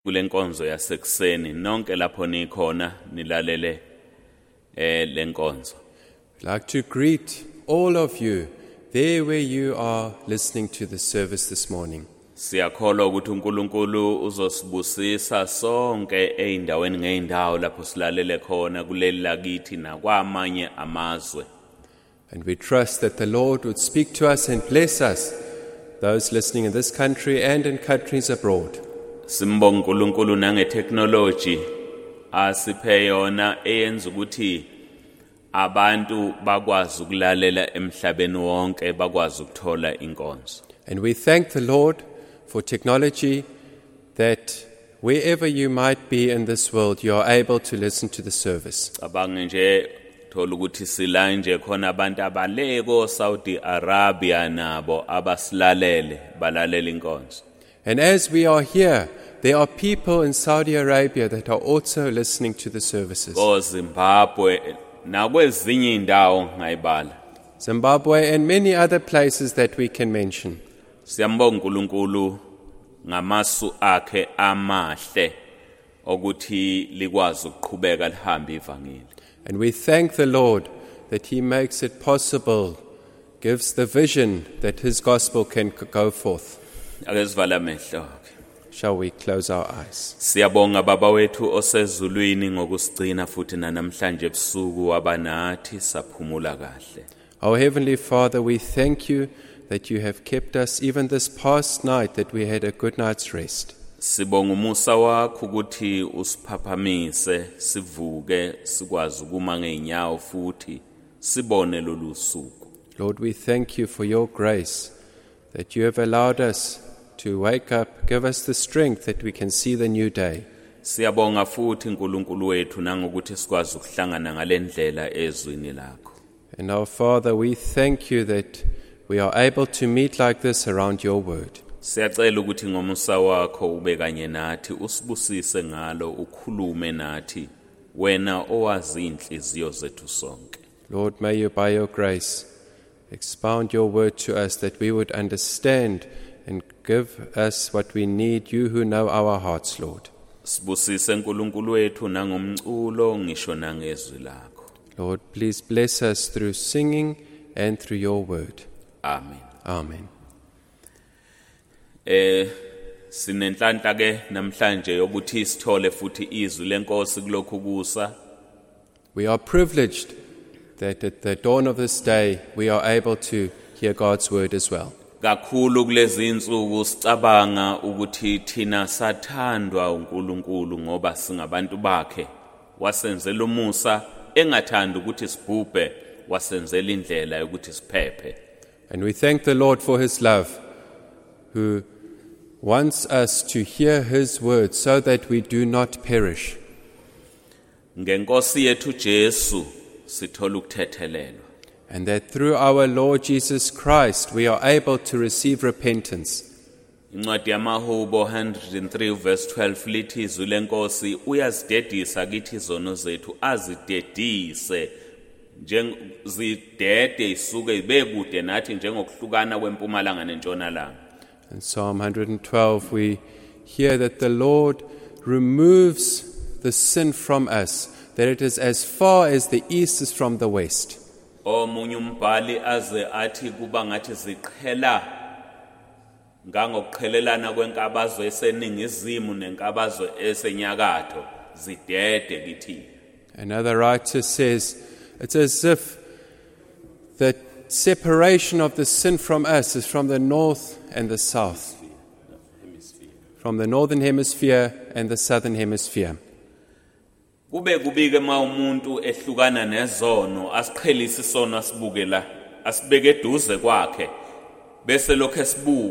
kule nkonzo yasekuseni nonke lapho nikhona nilalele le nkonzo. I'd like to greet all of you there where you are listening to the service this morning. Siyakholwa ukuthi uNkulunkulu uzosibusisa sonke eindaweni ngeindawo lapho silalele khona kuleli lakithi nakwamanye amazwe. And we trust that the Lord would speak to us and bless us, those listening in this country and in countries abroad. Simbonga uNkulunkulu nangetechnology asiphe yona eyenza ukuthi abantu bakwazi ukulalela emhlabeni wonke bakwazi ukuthola inkonzo. And we thank the Lord for technology, that wherever you might be in this world, you are able to listen to the service. Cabange nje thola ukuthi sila nje khona abantu abaleko Saudi Arabia nabo abasilalele balalela inkonzo. And as we are here, there are people in Saudi Arabia that are also listening to the services. Zimbabwe nakwezinye indawo ngayibala. Zimbabwe and many other places that we can mention. Siyambonga uNkulunkulu ngamasu akhe amahle ukuthi likwazi ukuqhubeka lihambe ivangeli. And we thank the Lord that He makes it possible, gives the vision that His gospel can go forth. Ake sivala amehlo. Shall we close our eyes? Siyabonga baba wethu osezulwini ngokusigcina futhi namhlanje ebusuku wabanathi saphumula kahle. Our Heavenly Father, we thank you that you have kept us even this past night, that we had a good night's rest. Sibonga umusa wakho ukuthi usiphaphamise sivuke sikwazi ukuma ngeenyawo futhi sibone lolu suku. Lord, we thank you for your grace, that you have allowed us to wake up, give us the strength that we can see the new day. Siyabonga futhi uNkulunkulu wethu nangokuthi sikwazi ukuhlangana ngalendlela ezwini lakho. And our Father, we thank you that we are able to meet like this around your word. Siyacela ukuthi ngomusa wakho ube kanye nathi usibusise ngalo ukhulume nathi wena owazi inhliziyo zethu sonke. Lord, may you by your grace expound your word to us, that we would understand and give us what we need, you who know our hearts, Lord. Sibusise uNkulunkulu wethu nangomculo ngisho nangezwi lakho. Lord, please bless us through singing and through your word. Amen. Amen. Sinenhlanhla ke namhlanje yokuthi sithole futhi izwi lenkosi kulokhu kusa. We are privileged that at the dawn of this day we are able to hear God's word as well. Kakhulu kulezi insuku sicabanga ukuthi thina sathandwa uNkulunkulu ngoba singabantu bakhe. Wasenzela umusa engathanda ukuthi sibhubhe, wasenzela indlela yokuthi siphephe. And we thank the Lord for his love, who wants us to hear his word so that we do not perish. Ngenkosi yethu Jesu sithola ukuthethelelwa. And that through our Lord Jesus Christ we are able to receive repentance. Incwadi yamaHubo 103 verse 12 lithi izwi lenkosi uyazidedisa kithi izono zethu azidedise njengozidede isuke ibekude nathi njengokuhlukana kwempumalanga nentshonalanga. In Psalm 112 we hear that the Lord removes the sin from us, that it is as far as the east is from the west. Omunye umbhali aze athi kuba ngathi ziqhela ngangokuqhelelana kwenkabazwe eseningizimu nenkabazwe esenyakatho zidede kithi. Another writer says it's as if the separation of the sin from us is from the north and the south, from the northern hemisphere and the southern hemisphere. Kube kubike ma umuntu ehlukana nezono asiqhelisa isono asibukela asibeke eduze kwakhe bese lokho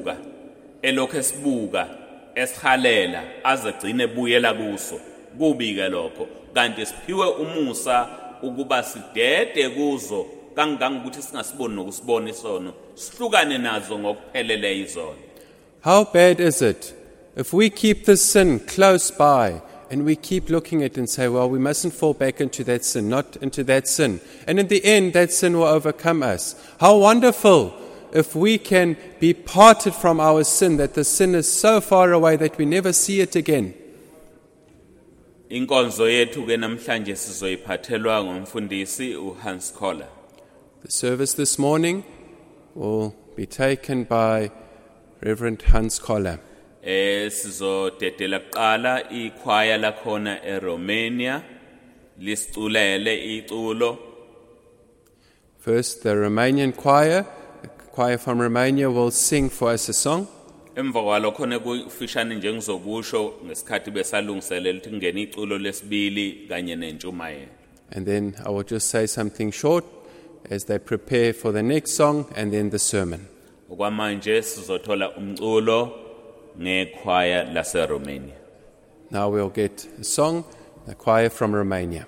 esibuka esihalela aze gcine ebuyela kuso kubike lokho kanti siphiwe umusa ukuba sidede kuzo kangangokuthi singasiboni nokusibona isono sihlukane nazo ngokuphelele izono. How bad is it if we keep the sin close by and we keep looking at it and say, well, we mustn't fall back into that sin, not into that sin. And in the end, that sin will overcome us. How wonderful if we can be parted from our sin, that the sin is so far away that we never see it again. Inkonzo yethu ke namhlanje sizoyiphathelwa ngumfundisi uHans Koller. The service this morning will be taken by Reverend Hans Koller. Sizodedela kuqala ichoir lakhona eRomania lisculele iculo. First, the Romanian choir, the choir from Romania, will sing for us a song. Emva kwalo khona kufishane nje ngizokusho ngesikhathi besalungiselela ukuthi kungena iculo lesibili kanye nentshumayelo. And then I will just say something short as they prepare for the next song and then the sermon. Okwamanje sizothola umculo ngechoir laseRomania. Now we'll get a song, the choir from Romania.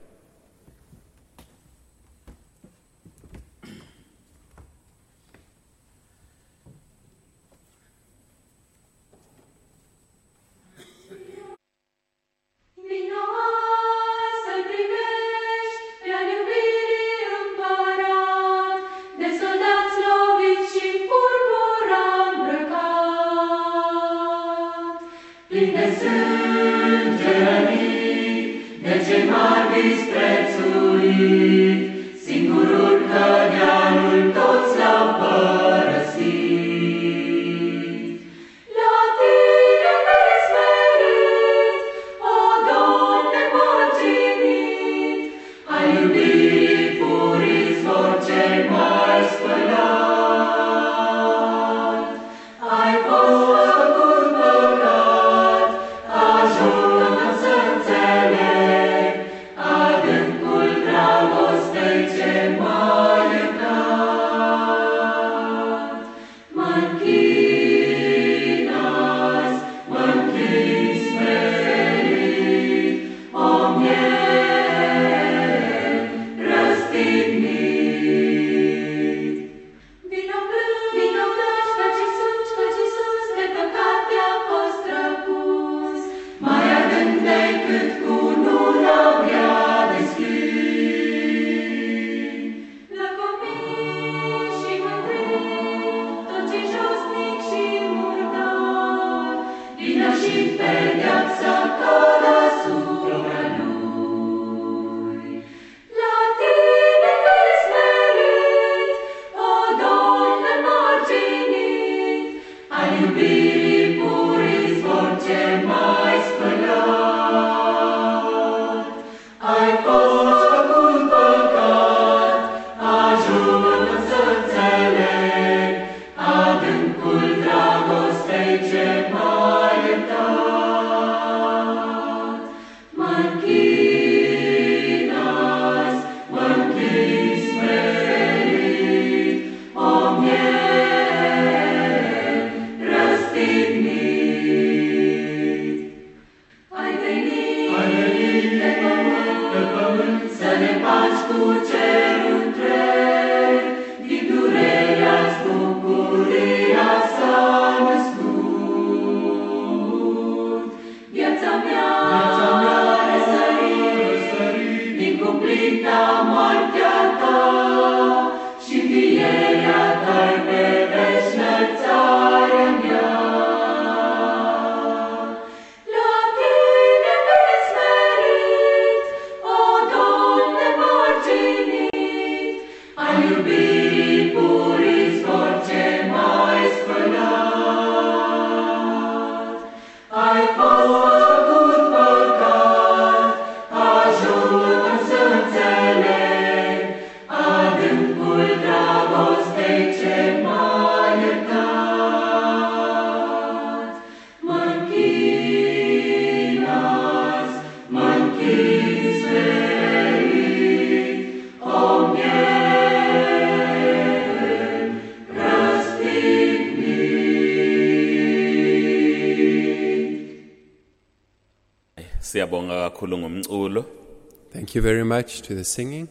Siyabonga kakhulu ngomculo. Thank you very much to the singing.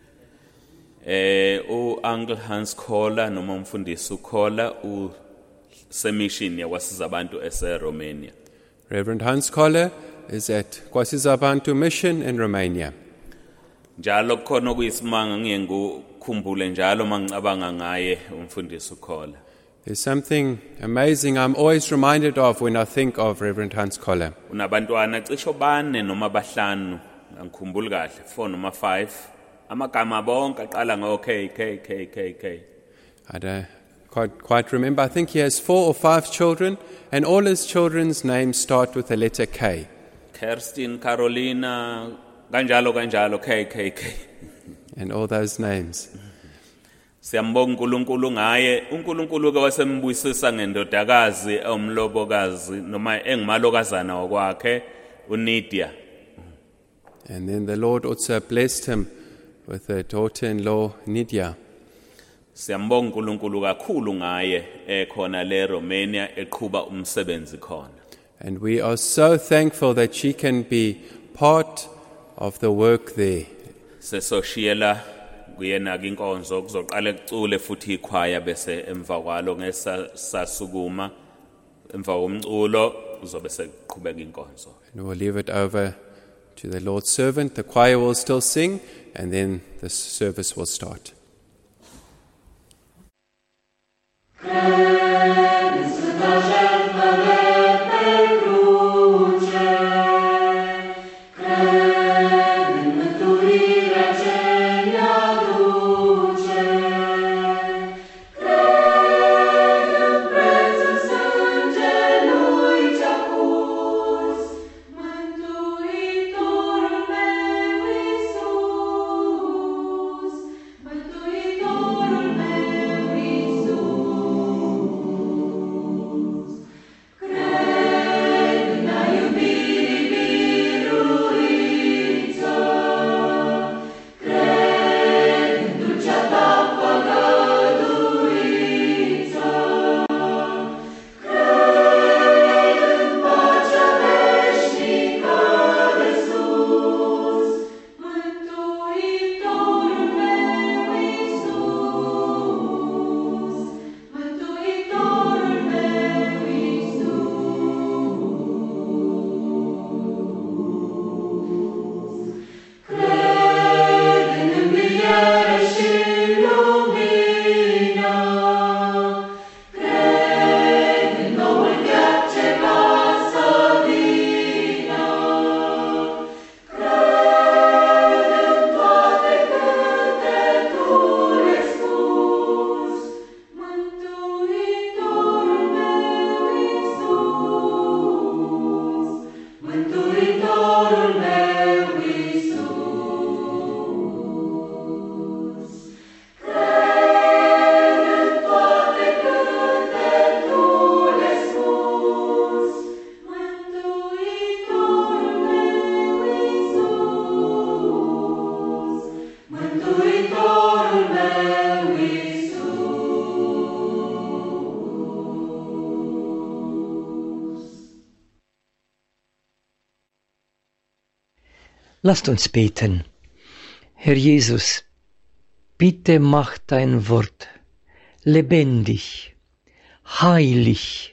Uncle Hans Koller noma umfundisi uKoller usemission yakwasiza abantu eseRomania. Reverend Hans Koller is at Kwasizabantu Mission in Romania. Njalo khona kuyisimanga ngiyengukhumbule njalo mangicabanga ngaye umfundisi uKoller. There's something amazing I'm always reminded of when I think of Reverend Hans Koller. Unabantwana cisho bane noma bahlanu, angikhumbuli kahle, 4 noma 5. Amagama bonke aqala K. I don't quite remember. I think he has 4 or 5 children, and all his children's names start with the letter K. Kerstin, Carolina, ganjalo, K. And all those names. Siyambonga uNkulunkulu ngaye, uNkulunkulu ke wasembuyisisa ngendodakazi omlobokazi noma engimalokazana wakwakhe uNidia. And then the Lord also blessed him with a daughter-in-law, Nidia. Siyambonga uNkulunkulu kakhulu ngaye ekhona le Romania eqhuba umsebenzi khona. And we are so thankful that she can be part of the work there. Sesoshiyela kuyena inkonzo kuzoqala ekucule futhi ikhwaya bese emva kwalo ngesasukuma emva komculo uzobe seqhubeka inkonzo. And we'll leave it over to the Lord's servant. The choir will still sing, and then the service will start. Lasst uns beten. Herr Jesus, bitte mach dein Wort lebendig, heilig,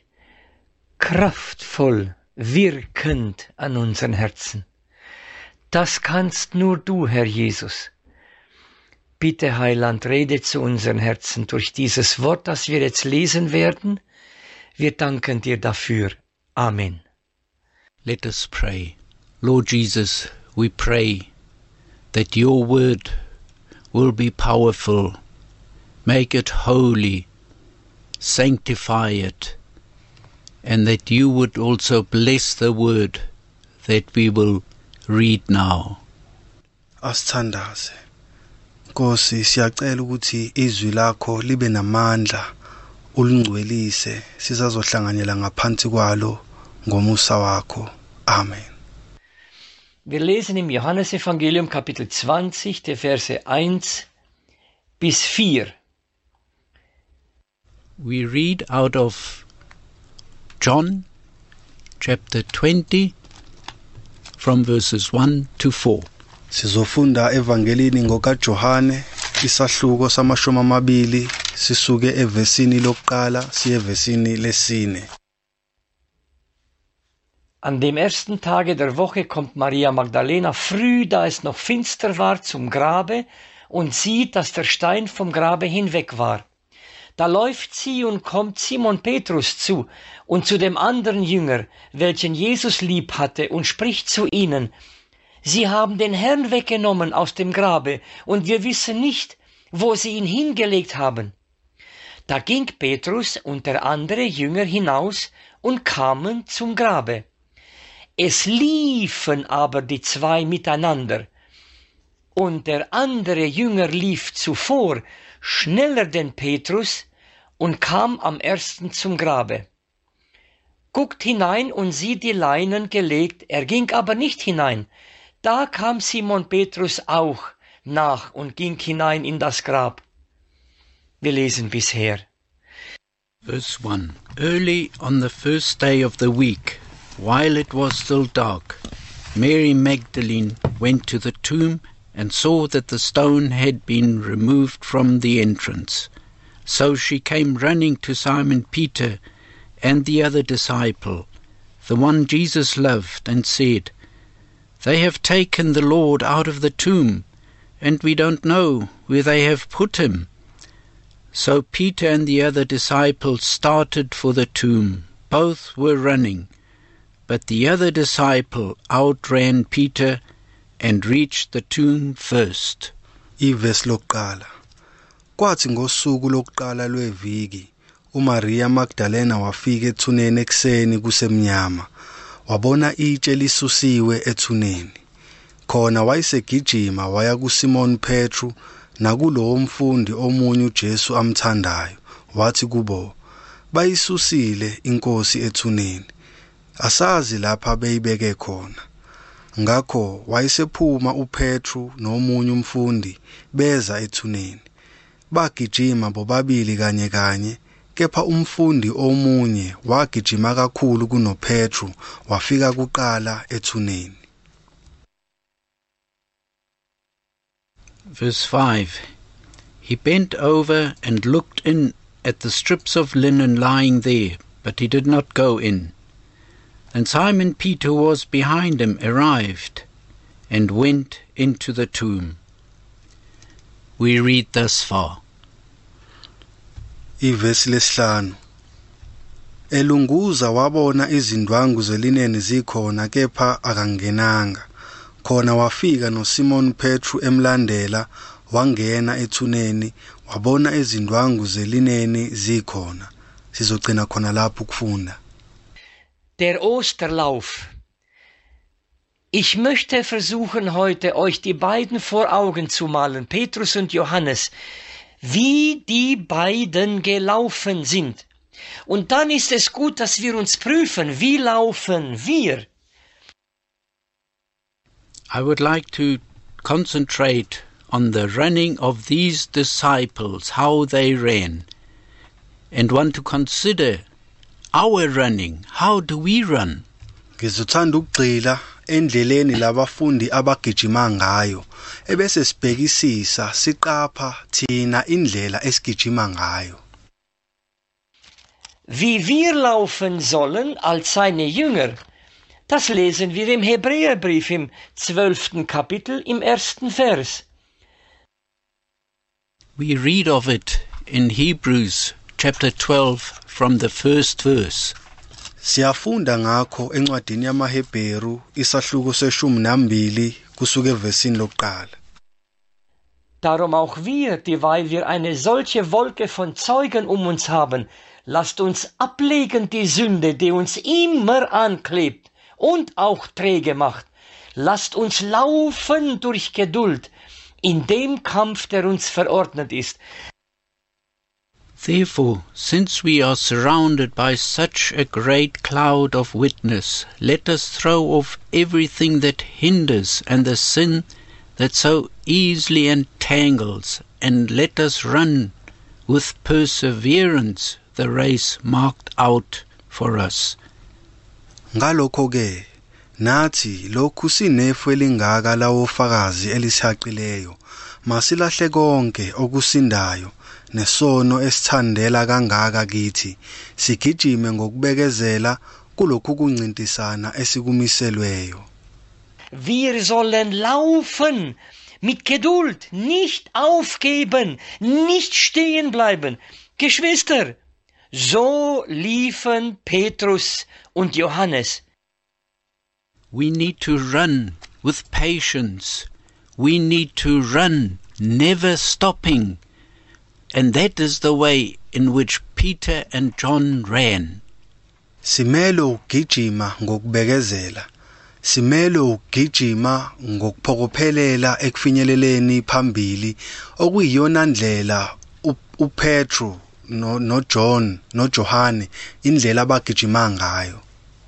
kraftvoll, wirkend an unseren Herzen. Das kannst nur du, Herr Jesus. Bitte, Heiland, rede zu unseren Herzen durch dieses Wort, das wir jetzt lesen werden. Wir danken dir dafür. Amen. Let us pray. Lord Jesus, we pray that your word will be powerful, make it holy, sanctify it, and that you would also bless the word that we will read now. Asithandaze. Nkosi, siyacela ukuthi izwi lakho libe namandla, ulingcwelise, sizazohlanganyela ngaphansi kwalo ngomusa wakho. Amen. Wir lesen im Johannesevangelium Kapitel 20, die Verse 1 bis 4. We read out of John chapter 20 from verses 1 to 4. Sizofunda evangelini ngokaJohane isahluko samashumi amabili sisuke evesini lokuqala siye evesini lesine. An dem ersten Tage der Woche kommt Maria Magdalena früh, da es noch finster war, zum Grabe und sieht, dass der Stein vom Grabe hinweg war. Da läuft sie und kommt Simon Petrus zu und zu dem anderen Jünger, welchen Jesus lieb hatte, und spricht zu ihnen: Sie haben den Herrn weggenommen aus dem Grabe, und wir wissen nicht, wo sie ihn hingelegt haben. Da ging Petrus und der andere Jünger hinaus und kamen zum Grabe. Es liefen aber die zwei miteinander, und der andere Jünger lief zuvor, schneller denn Petrus, und kam am ersten zum Grabe. Guckt hinein und sieht die Leinen gelegt, er ging aber nicht hinein. Da kam Simon Petrus auch nach und ging hinein in das Grab. Wir lesen bisher. Verse 1. Early on the first day of the week, while it was still dark, Mary Magdalene went to the tomb and saw that the stone had been removed from the entrance. So she came running to Simon Peter and the other disciple, the one Jesus loved, and said, They have taken the Lord out of the tomb, and we don't know where they have put him. So Peter and the other disciple started for the tomb. Both were running, but the other disciple outran Peter and reached the tomb first. Ivesi lokuqala. Kwathi ngosuku lokuqala lweviki, uMaria Magdalena wafika ethuneni ekseni kusemnyama. Wabona itshe lisusiwe ethuneni. Khona wayesegijima waya kuSimon Petru nakulowo mfundi omunye uJesu amthandayo. Wathi kubo, bayisusile inkosi ethuneni. Asazi lapha beyibeke khona. Ngakho wayesephuma uPetru nomunye umfundi beza ethuneni. Bagijima bobabili kanye kanye, kepha umfundi omunye wagijima kakhulu kunoPetru, wafika kuqala ethuneni. Verse 5. He bent over and looked in at the strips of linen lying there, but he did not go in. And Simon Peter, who was behind him, arrived and went into the tomb. We read thus far. Ivesi lesihlanu. Elunguza wabona izindwangu zelineni zikhona, kepha akangenanga. Khona wafika noSimon Petru emlandela, wangena ethuneni, wabona izindwangu zelineni zikhona. Sizogcina khona lapho ukufunda. Der Osterlauf. Ich möchte versuchen, heute euch die beiden vor Augen zu malen, Petrus und Johannes, wie die beiden gelaufen sind. Und dann ist es gut, dass wir uns prüfen, wie laufen wir? I would like to concentrate on the running of these disciples, how they ran, and want to consider our running. How do we run? Ngizothanda ukugxila endleleni labafundi abagijima ngayo, ebese sibhekisisa siqapha thina indlela esigijima ngayo. Wie wir laufen sollen als seine Jünger, das lesen wir im Hebräerbrief im 12. Kapitel im 1. Vers. We read of it in Hebrews chapter 12 from the first verse. Siyafunda ngakho encwadini yamaHebheru isahluko se-12 kusuka evesini lokuqala. Darum auch wir, dieweil wir eine solche Wolke von Zeugen um uns haben, lasst uns ablegen die Sünde, die uns immer anklebt und auch träge macht. Lasst uns laufen durch Geduld in dem Kampf, der uns verordnet ist. Therefore, since we are surrounded by such a great cloud of witness, let us throw off everything that hinders and the sin that so easily entangles, and let us run with perseverance the race marked out for us. Ngalokho-ke, nathi lokhu sinefu elingaka lawofakazi elishaqileyo, masilahle konke okusindayo nesono esithandela kangaka kithi, sigijime ngokubekezela kulokhu kuncintisana esikumiselweyo. Wir sollen laufen mit Geduld, nicht aufgeben, nicht stehen bleiben. Geschwister, so liefen Petrus und Johannes. We need to run with patience. We need to run, never stopping. And that is the way in which Peter and John ran. Simele ugijima ngokubekezela. Simele ugijima ngokuphokophelela ekufinyeleleni phambili okuyiyona ndlela uPetru noJohn noJohane indlela abagijima ngayo.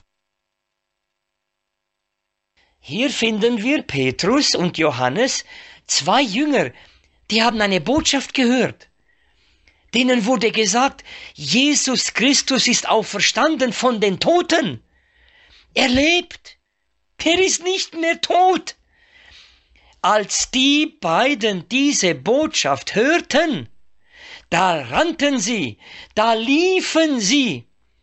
Hier finden wir Petrus und Johannes, zwei Jünger, die haben eine Botschaft gehört. Denen wurde gesagt, Jesus Christus ist auferstanden von den Toten. Er lebt. Er ist nicht mehr tot. Als die beiden diese Botschaft hörten, da rannten sie, da liefen sie.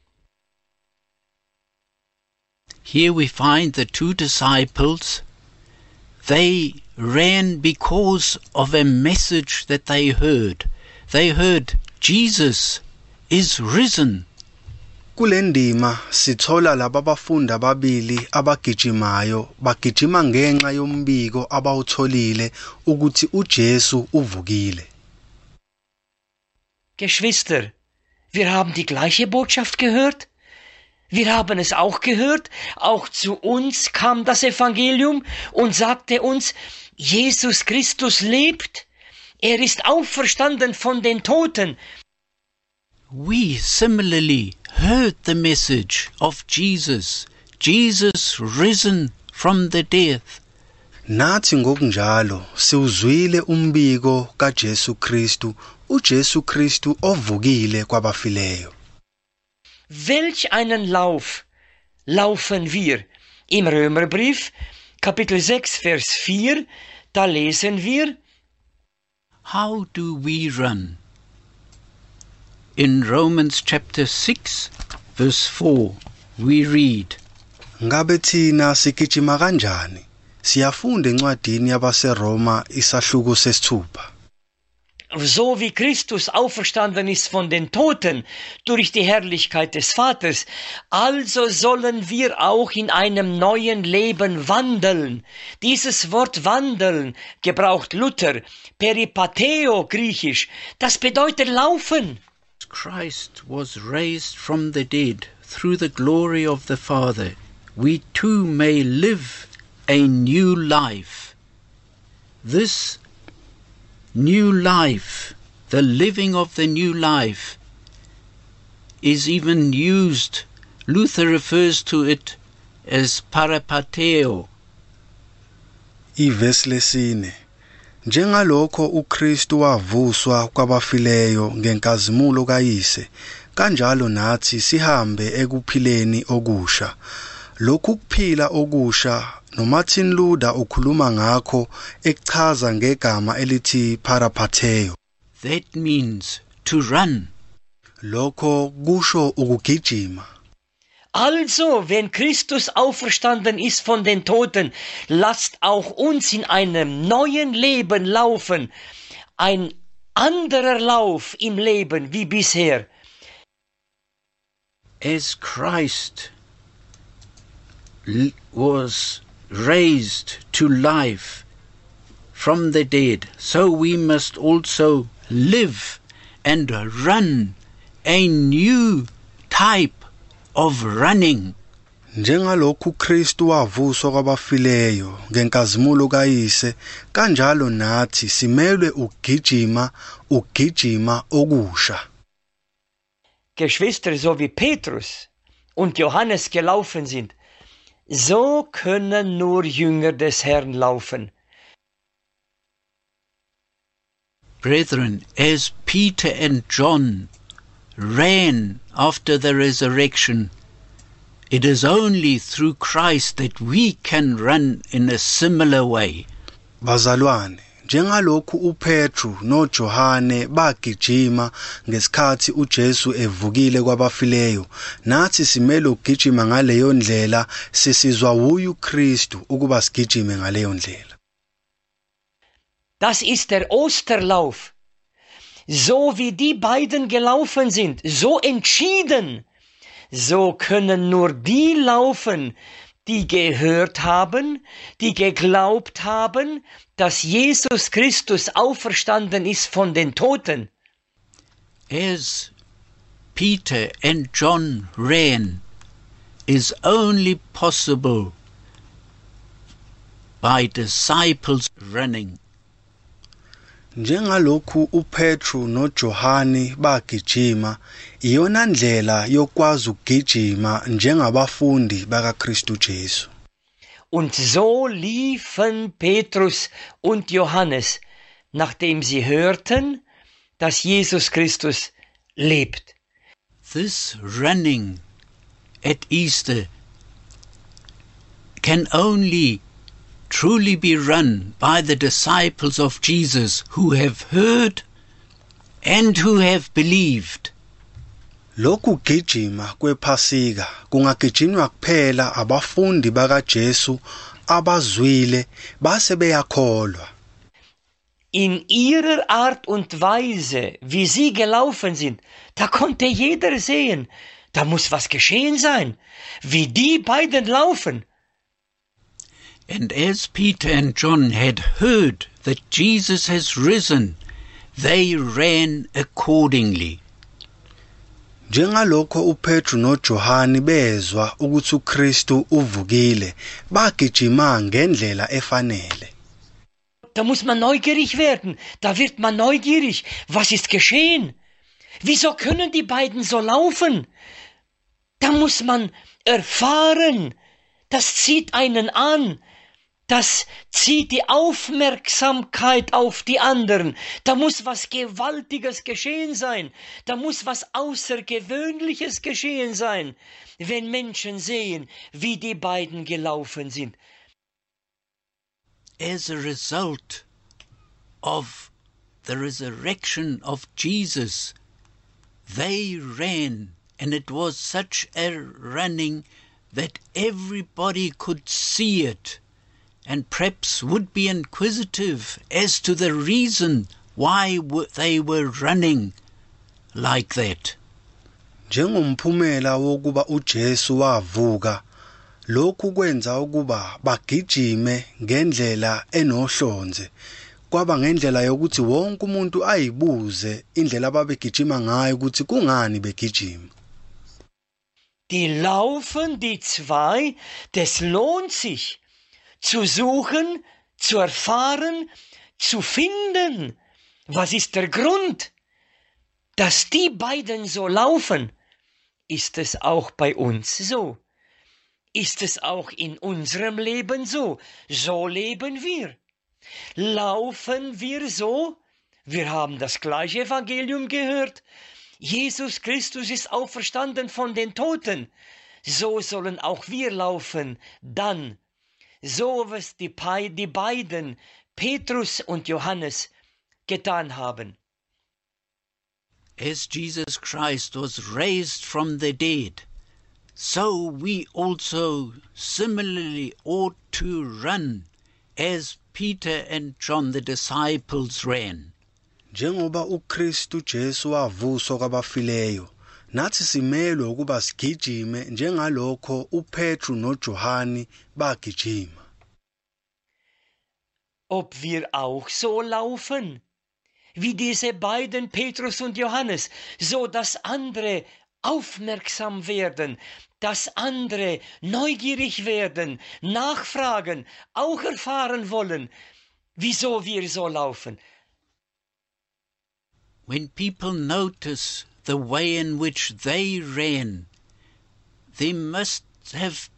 Here we find the two disciples. They ran because of a message that they heard. They heard Jesus is risen. Kulendima sithola laba abafundi ababili abagijimayo bagijima ngenxa yombiko abawutholile ukuthi uJesu uvukile. Geschwister, wir haben die gleiche Botschaft gehört. Wir haben es auch gehört. Auch zu uns kam das Evangelium und sagte uns, Jesus Christus lebt. Er ist auferstanden von den Toten. We similarly heard the message of Jesus. Jesus risen from the dead. Nathi ngokunjalo siuzwile umbiko kaJesu Kristu, uJesu Kristu ovukile kwabafileyo. Welch einen Lauf laufen wir? Im Römerbrief, Kapitel 6, Vers 4, da lesen wir, How do we run? In Romans chapter 6, verse 4, we read, Ngabe thina sigijima kanjani? Siyafunda encwadini yabaseRoma isahluko sesithupha. So wie Christus auferstanden ist von den Toten durch die Herrlichkeit des Vaters, also sollen wir auch in einem neuen Leben wandeln. Dieses Wort wandeln gebraucht Luther, peripateo griechisch, das bedeutet laufen. Christ was raised from the dead through the glory of the Father. We too may live a new life. This new life, the living of the new life, is even used, Luther refers to it as parapateo. Ivesi lesine. Njengalokho uKristu wavuswa kwabafileyo ngenkazimulo kaYise, kanjalo nathi sihambe ekuphileni okusha. Lokhu kuphila okusha noMartin Luther ukhuluma ngakho ekuchaza ngegama elithi parapateo. That means to run. Lokho kusho ukugijima. Also, wenn Christus auferstanden ist von den Toten, lasst auch uns in einem neuen Leben laufen. Ein anderer Lauf im Leben wie bisher. As Christ was raised to life from the dead, so we must also live and run a new type of running. Njengalokhu uKristu wavuswa kwabafileyo ngenkazimulo kaYise, kanjalo nathi simelwe ugijima okusha. Geschwister, so wie Petrus und Johannes gelaufen sind, so können nur Jünger des Herrn laufen. Brethren, as Peter and John ran after the resurrection, it is only through Christ that we can run in a similar way. Bazalwane, njengalokhu uPetru noJohane bagijima ngesikhathi uJesu evukile kwabafileyo, nathi simele ugijima ngaleyo ndlela, sisizwa uyu Kristu ukuba sigijime ngaleyo ndlela. Das ist der Osterlauf. So wie die beiden gelaufen sind, so entschieden, so können nur die laufen, die gehört haben, die geglaubt haben, dass Jesus Christus auferstanden ist von den Toten. As Peter and John ran, is only possible by disciples running. Njengalokhu uPetru noJohane bagijima, iyona ndlela yokwazi ukugijima njengabafundi bakaKristu Jesu. Und so liefen Petrus und Johannes, nachdem sie hörten, dass Jesus Christus lebt. This running at Easter can only truly be run by the disciples of Jesus who have heard and who have believed. Lokhu gijima kwePhasika kungagijinywa kuphela abafundi bakaJesu abazwile base beyakholwa. In ihrer Art und Weise, wie sie gelaufen sind, da konnte jeder sehen, da muss was geschehen sein, wie die beiden laufen. And as Peter and John had heard that Jesus has risen, they ran accordingly. Njengalokho uPetru noJohane bezwa ukuthi uKristu uvukile, bagijima ngendlela efanele. Da muss man neugierig werden, da wird man neugierig. Was ist geschehen? Wieso können die beiden so laufen? Da muss man erfahren, das zieht einen an. Das zieht die Aufmerksamkeit auf die anderen. Da muss was Gewaltiges geschehen sein. Da muss was Außergewöhnliches geschehen sein, wenn Menschen sehen, wie die beiden gelaufen sind. As a result of the resurrection of Jesus, they ran, and it was such a running that everybody could see it. And perhaps would be inquisitive as to the reason why they were running like that. Njengomphumela wokuba uJesu wavuka, lokhu kwenza ukuba bagijime ngendlela enohlonze. Kwaba ngendlela yokuthi wonke umuntu ayibuze indlela ababegijima ngayo ukuthi kungani begijima. Die laufen die zwei, das lohnt sich. Zu suchen, zu erfahren, zu finden. Was ist der Grund, dass die beiden so laufen? Ist es auch bei uns so? Ist es auch in unserem Leben so? So leben wir. Laufen wir so? Wir haben das gleiche Evangelium gehört. Jesus Christus ist auferstanden von den Toten. So sollen auch wir laufen, dann. So was die beiden, Petrus und Johannes, getan haben. As Jesus Christ was raised from the dead, so we also similarly ought to run as Peter and John the disciples ran. Njengoba uKristu Jesu wavuswa kwabafileyo, nathi simelwe ukuba sigijime njengalokho uPetru noJohane bagijima. Ob wir auch so laufen, wie diese beiden Petrus und Johannes, so dass andere aufmerksam werden, dass andere neugierig werden, nachfragen, auch erfahren wollen, wieso wir so laufen. When people notice the way in which they ran, they must have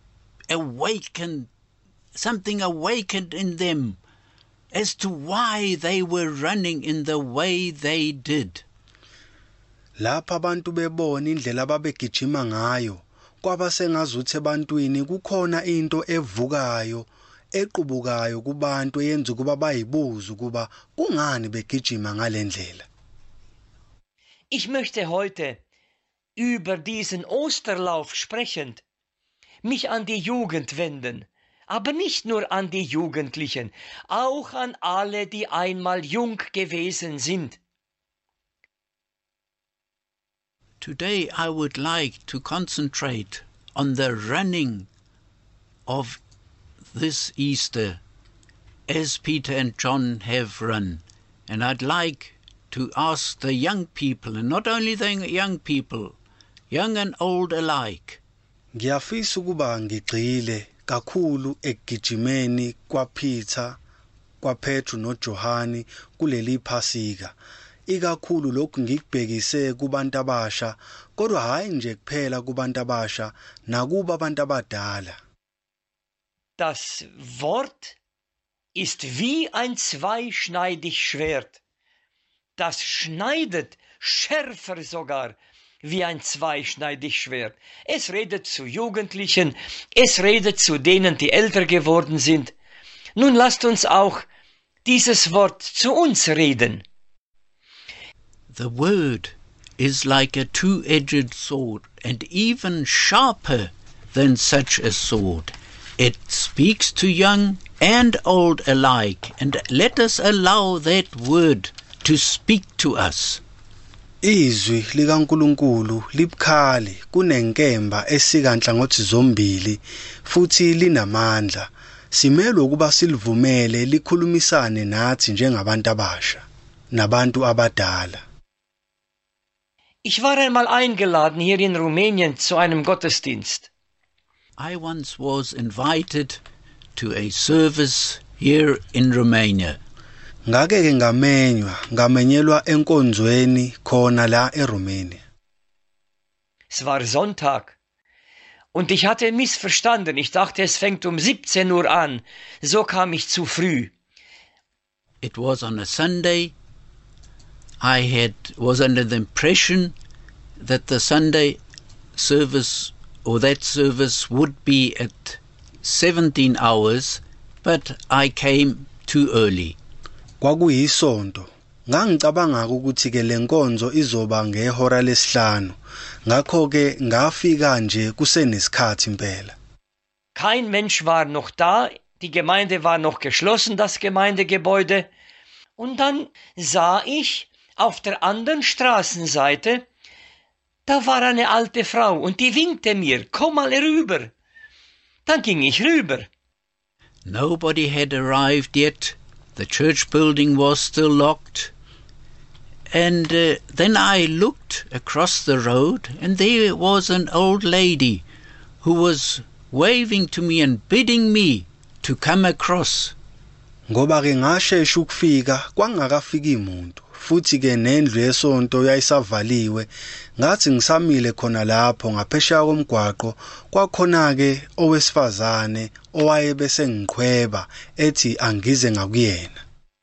something awakened in them as to why they were running in the way they did. Lapha abantu bebona indlela ababegijima ngayo, kwaba sengazuthi ebantwini kukhona into evukayo, equbukayo kubantu eyenza ukuba bayibuze ukuba kungani begijima ngalendlela. Ich möchte heute über diesen Osterlauf sprechend mich an die Jugend wenden, aber nicht nur an die Jugendlichen, auch an alle, die einmal jung gewesen sind. Today I would like to concentrate on the running of this Easter as Peter and John have run. And I'd like to ask the young people, and not only the young people, young and old alike. Ngiyafisa ukuba ngigxile kakhulu ekugijimeni kwaPeter, kwaPetru noJohani kuleli Phasika. Ikakhulu lokhu ngikubhekise kubantu abasha, kodwa hayi nje kuphela kubantu abasha, nakuba abantu abadala. Das Wort ist wie ein zweischneidig Schwert. Das schneidet schärfer sogar wie ein zweischneidig Schwert. Es redet zu Jugendlichen, es redet zu denen, die älter geworden sind. Nun lasst uns auch dieses Wort zu uns reden. The word is like a two-edged sword, and even sharper than such a sword. It speaks to young and old alike, and let us allow that word to speak to us. Izwi likaNkulunkulu libukhali kunenkemba esikanhla ngothi zombili futhi linamandla. Simelwe ukuba silivumele likhulumisane nathi njengabantu abasha nabantu abadala. Ich war einmal eingeladen hier in Rumänien zu einem Gottesdienst. I once was invited to a service here in Romania. Ngake ngamenyelwa enkonzweni khona la eRomania. Es war Sonntag und ich hatte missverstanden. Ich dachte, es fängt um 17 Uhr an. So kam ich zu früh. It was on a Sunday. I was under the impression that the Sunday service or that service would be at 17 hours, but I came too early. Kwakuyisonto. Ngangicabanga ukuthi ke lenkonzo izoba ngehora lesihlanu. Ngakho ke ngafika nje kusenesikhathi impela. Kein Mensch war noch da. Die Gemeinde war noch geschlossen, das Gemeindegebäude. Und dann sah ich auf der anderen Straßenseite, da war eine alte Frau und die winkte mir, komm mal rüber. Dann ging ich rüber. Nobody had arrived yet. The church building was still locked. And then I looked across the road, and there was an old lady who was waving to me and bidding me to come across. Ngoba ke ngashesha ukufika kwangakafiki umuntu. Futhi ke nendlu yesonto yayisavaliwe. Ngathi ngisamile khona lapho ngaphesheya komgwaqo kwakhona ke owesifazane owayebese ngiqhweba ethi angize ngakuyena.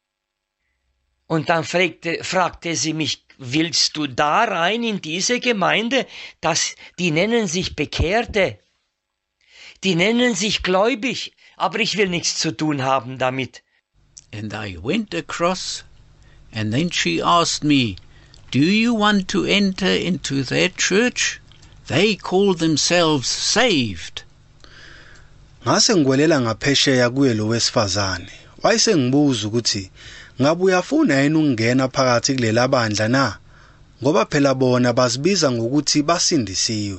Und dann fragte sie mich, willst du da rein in diese Gemeinde? Die nennen sich Bekehrte. Die nennen sich gläubig, aber ich will nichts zu tun haben damit. And I went across, and then she asked me, do you want to enter into their church? They call themselves saved. Ngase ngwelela ngaphesheya kuye lo wesifazane. Wayesengibuza ukuthi ngabe uyafuna yini ukungena phakathi kulela bandla na? Ngoba phela bona basibiza ngokuthi basindisiwe.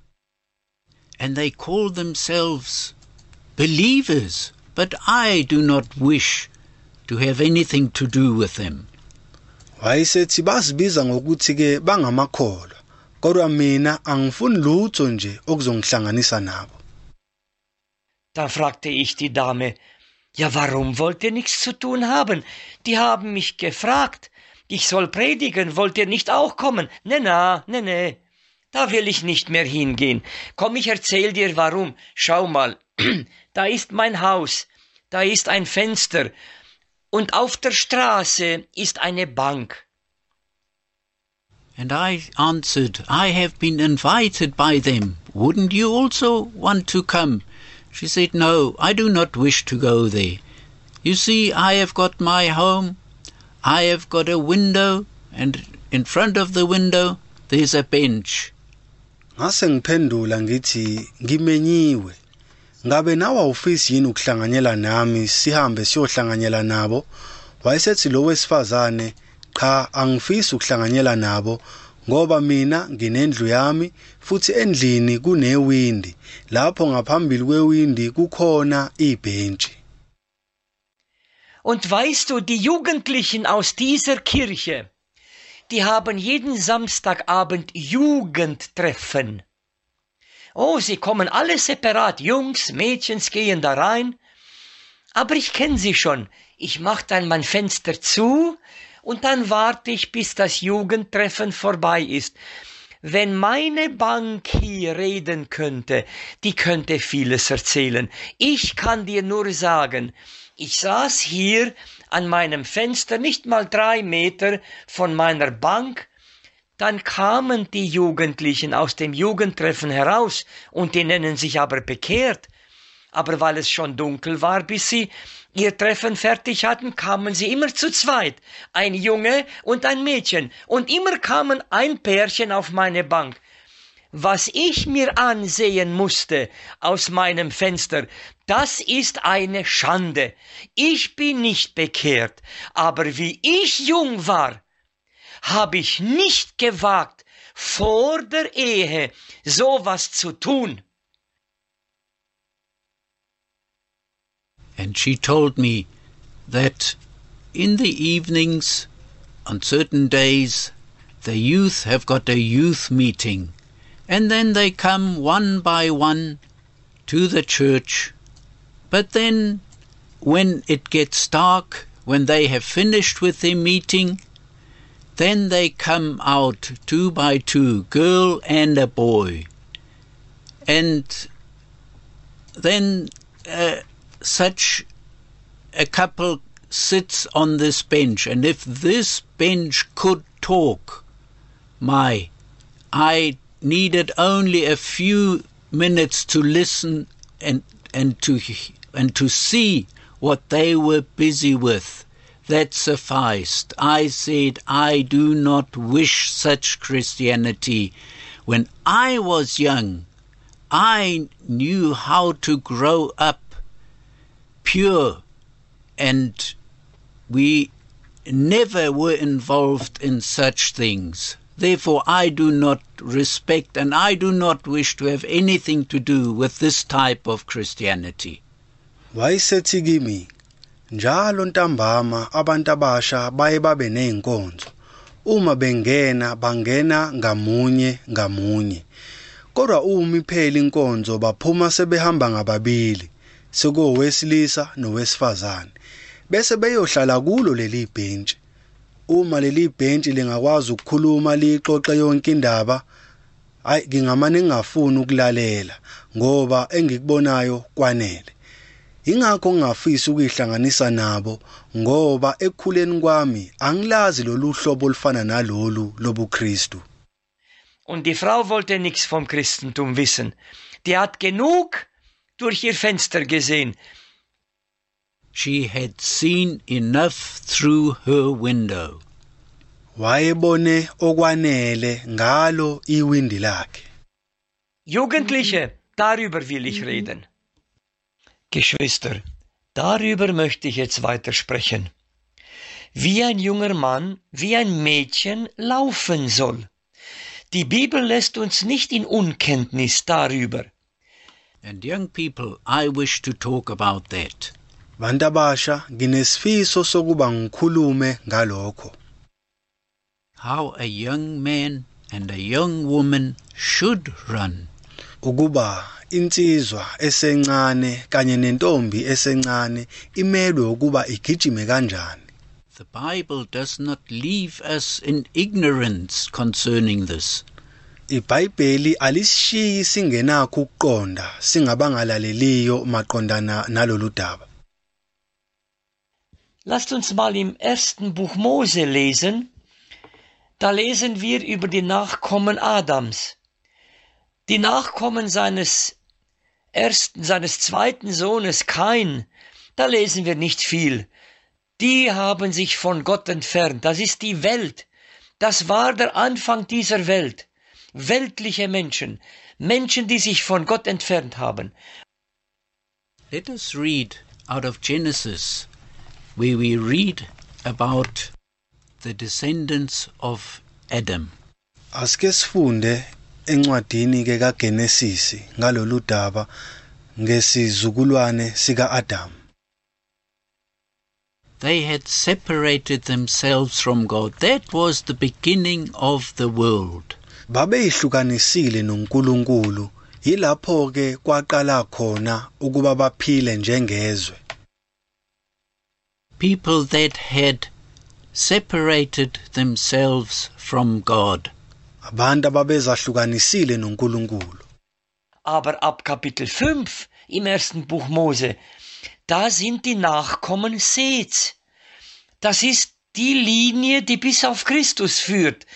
And they call themselves believers, but I do not wish to have anything to do with them. Wayesethi basibiza ngokuthi ke bangamakholwa, kodwa mina angifuni lutho nje okuzongihlanganisa nabo. Da fragte ich die Dame, ja, warum wollt ihr nichts zu tun haben? Die haben mich gefragt, ich soll predigen, wollt ihr nicht auch kommen? Nee, da will ich nicht mehr hingehen. Komm, ich erzähl dir warum. Schau mal, da ist mein Haus, da ist ein Fenster und auf der Straße ist eine Bank. And I answered, I have been invited by them. Wouldn't you also want to come? She said, no, I do not wish to go there. You see, I have got my home, I have got a window, and in front of the window there's a bench. Ngase ngiphendula ngithi ngimenyiwe. Ngabe nawe awufisi yini ukuhlanganyela nami sihambe siyohlanganyela nabo? Wayesethi lo wesifazane, cha angifisi ukuhlanganyela nabo ngoba mina nginendlu yami futhi endlini kunewindi lapho ngaphambili kwewindi kukhona ibhentshi. Und weißt du, die Jugendlichen aus dieser Kirche, die haben jeden Samstagabend Jugendtreffen. Oh, sie kommen alle separat, Jungs, Mädchens gehen da rein. Aber ich kenne sie schon. Ich mache dann mein Fenster zu und dann warte ich, bis das Jugendtreffen vorbei ist. Wenn meine Bank hier reden könnte, die könnte vieles erzählen. Ich kann dir nur sagen, ich saß hier an meinem Fenster, nicht mal 3 Meter von meiner Bank. Dann kamen die Jugendlichen aus dem Jugendtreffen heraus und die nennen sich aber bekehrt. Aber weil es schon dunkel war, bis sie ihr Treffen fertig hatten, kamen sie immer zu zweit, ein Junge und ein Mädchen, und immer kamen ein Pärchen auf meine Bank. Was ich mir ansehen musste aus meinem Fenster, das ist eine Schande. Ich bin nicht bekehrt, aber wie ich jung war, habe ich nicht gewagt, vor der Ehe sowas zu tun. And she told me that in the evenings, on certain days, the youth have got a youth meeting. And then they come one by one to the church. But then, when it gets dark, when they have finished with their meeting, then they come out 2 by 2, girl and a boy. And then such a couple sits on this bench. And if this bench could talk, I needed only a few minutes to listen and to see what they were busy with. That sufficed. I said, I do not wish such Christianity. When I was young, I knew how to grow up pure, and we never were involved in such things. Therefore, I do not respect and I do not wish to have anything to do with this type of Christianity. Wayesethi kimi, njalo ntambama abantu abasha baye babe nezinkonzo. Uma bangena ngamunye ngamunye. Kodwa uma iphela inkonzo baphuma sebehamba ngababili, sekuwesilisa nowesifazane. Bese beyohlala kulo leli bhentshi. Uma leli bhentshi lingakwazi ukukhuluma lixoxe yonke indaba, ngingamane ngingafuni ukulalela ngoba engikubonayo kwanele. Ingakho ngingafisi ukuyihlanganisa nabo ngoba ekukhuleni kwami angilazi lolu hlobo olufana nalolu lobuKristu. Und die Frau wollte nichts vom Christentum wissen. Die hat genug durch ihr Fenster gesehen. She had seen enough through her window. Wayebone okwanele ngalo iwindi lakhe. Jugendliche, darüber will ich reden. Geschwister, darüber möchte ich jetzt weitersprechen. Wie ein junger Mann, wie ein Mädchen laufen soll. Die Bibel lässt uns nicht in Unkenntnis darüber. And young people, I wish to talk about that. Bantu abasha nginesifiso sokuba ngikhulume ngalokho. How a young man and a young woman should run. Ukuba insizwa esencane kanye nentombi esencane imelwe ukuba igijime kanjani. The Bible does not leave us in ignorance concerning this. IBhayibheli alishiyi singenakho ukuqonda singabangalaleliyo maqondana nalolu daba. Lasst uns mal im 1. Buch Mose lesen. Da lesen wir über die Nachkommen Adams. Die Nachkommen seines zweiten Sohnes Kain, da lesen wir nicht viel. Die haben sich von Gott entfernt. Das ist die Welt. Das war der Anfang dieser Welt. Weltliche Menschen. Menschen, die sich von Gott entfernt haben. Let us read out of Genesis, where we read about the descendants of Adam. Asike sifunde encwadini ke kaGenesis ngalolu daba ngesizukulwane sika Adam. They had separated themselves from God. That was the beginning of the world. Babeyihlukanisile noNkulunkulu, yilapho ke kwaqala khona ukuba baphile njengezwe. People that had separated themselves from God. Abantu ababezahlukanisile noNkulunkulu. Aber ab Kapitel 5 im ersten Buch Mose, da sind die Nachkommen Seths. Das ist die Linie, die bis auf Christus führt.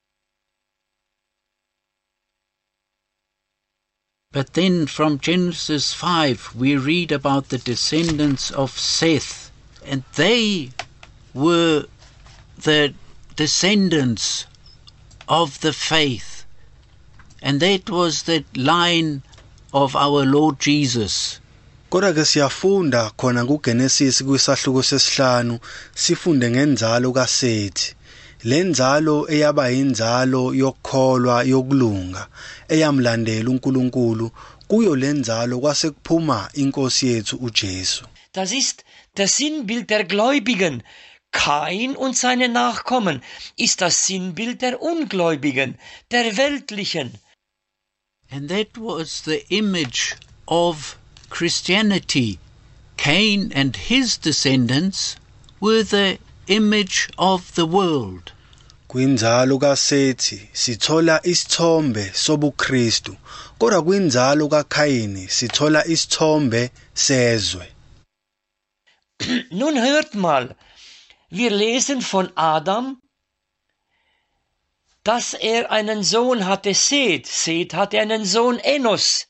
But then from Genesis 5 we read about the descendants of Seth, and they were the descendants of the faith, and that was the line of our Lord Jesus. Kodwa ke siyafunda khona kuGenesis kwisahluko sesihlanu sifunde ngenzalo kaSethi. Lenzalo eyaba inzalo yokukholwa yokulunga eyamlandela uNkulunkulu, kuyo lenzalo kwase kuphuma inkosi yethu uJesu. Das ist das Sinnbild der Gläubigen. Kain und seine Nachkommen ist das Sinnbild der Ungläubigen, der Weltlichen. And that was the image of Christianity. Cain and his descendants were the image of the world. Kwinzalo kaSethi sithola isithombe sobuKristu, kodwa kwinzalo kaKhayini sithola isithombe sezwe. Nun hört mal, wir lesen von Adam, dass einen Sohn hatte, Seth. Seth hatte einen Sohn, Enos.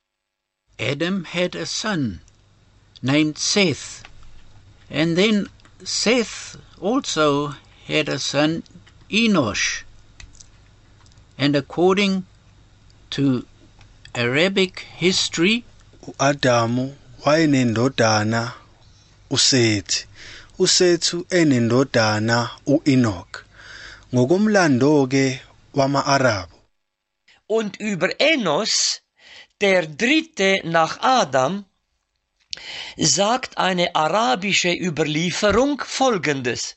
Adam had a son named Seth, and then Seth also had a son, Enosh. And according to Arabic history, uAdamu wayenendodana uSethi, uSethi enendodana uEnoch. Ngokomlando ke wama-Arabu. Und über Enos, der dritte nach Adam, sagt eine arabische Überlieferung Folgendes.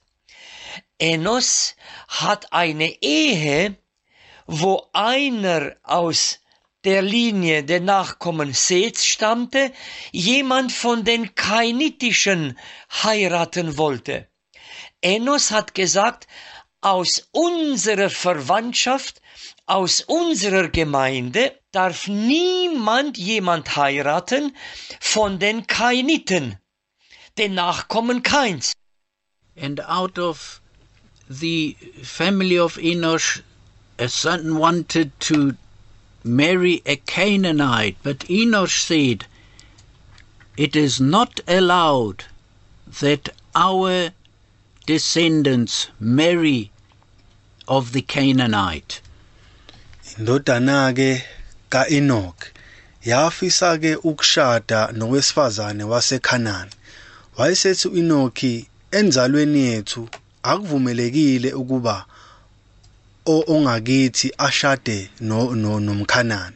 Enos hat eine Ehe, wo einer aus der Linie der Nachkommen Seths stammte, jemand von den Kainitischen heiraten wollte. Enos hat gesagt, aus unserer Verwandtschaft, aus unserer Gemeinde darf niemand jemand heiraten von den Kainiten, den Nachkommen Kains. And out of the family of Enosh, a son wanted to marry a Canaanite, but Enosh said, it is not allowed that our descendants marry of the Canaanite. Indodana ke kaEnoch yafisa ke ukushada nowesifazane waseKhanani. Wayesethi uEnoch, enzalweni yethu akuvumelekile ukuba ongakithi ashade nomKhanani.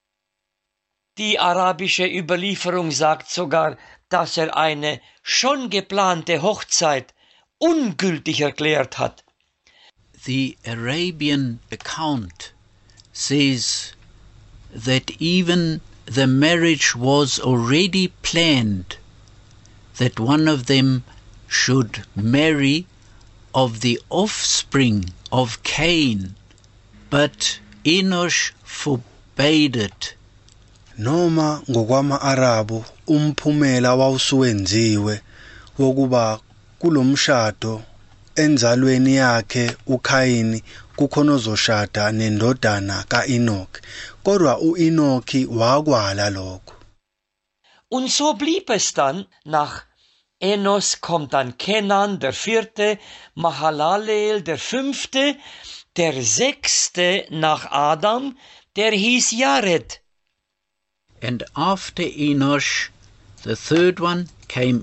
Die arabische Überlieferung sagt sogar, dass eine schon geplante Hochzeit ungültig erklärt hat. The Arabian account says that even the marriage was already planned, that one of them should marry of the offspring of Cain, but Enosh forbade it. Noma ngokwama-Arabu umphumela wawusuwenziwe wokuba kulomshado enzalweni yakhe uKhayini kukhona ozoshada nendodana kaEnoch, kodwa uEnoch wakwala lokho. Und so blieb es dann. Nach Enos kommt dann Kenan, der vierte, Mahalalel, der fünfte, der sechste nach Adam, der hieß Jared. And after Enosh, the third one came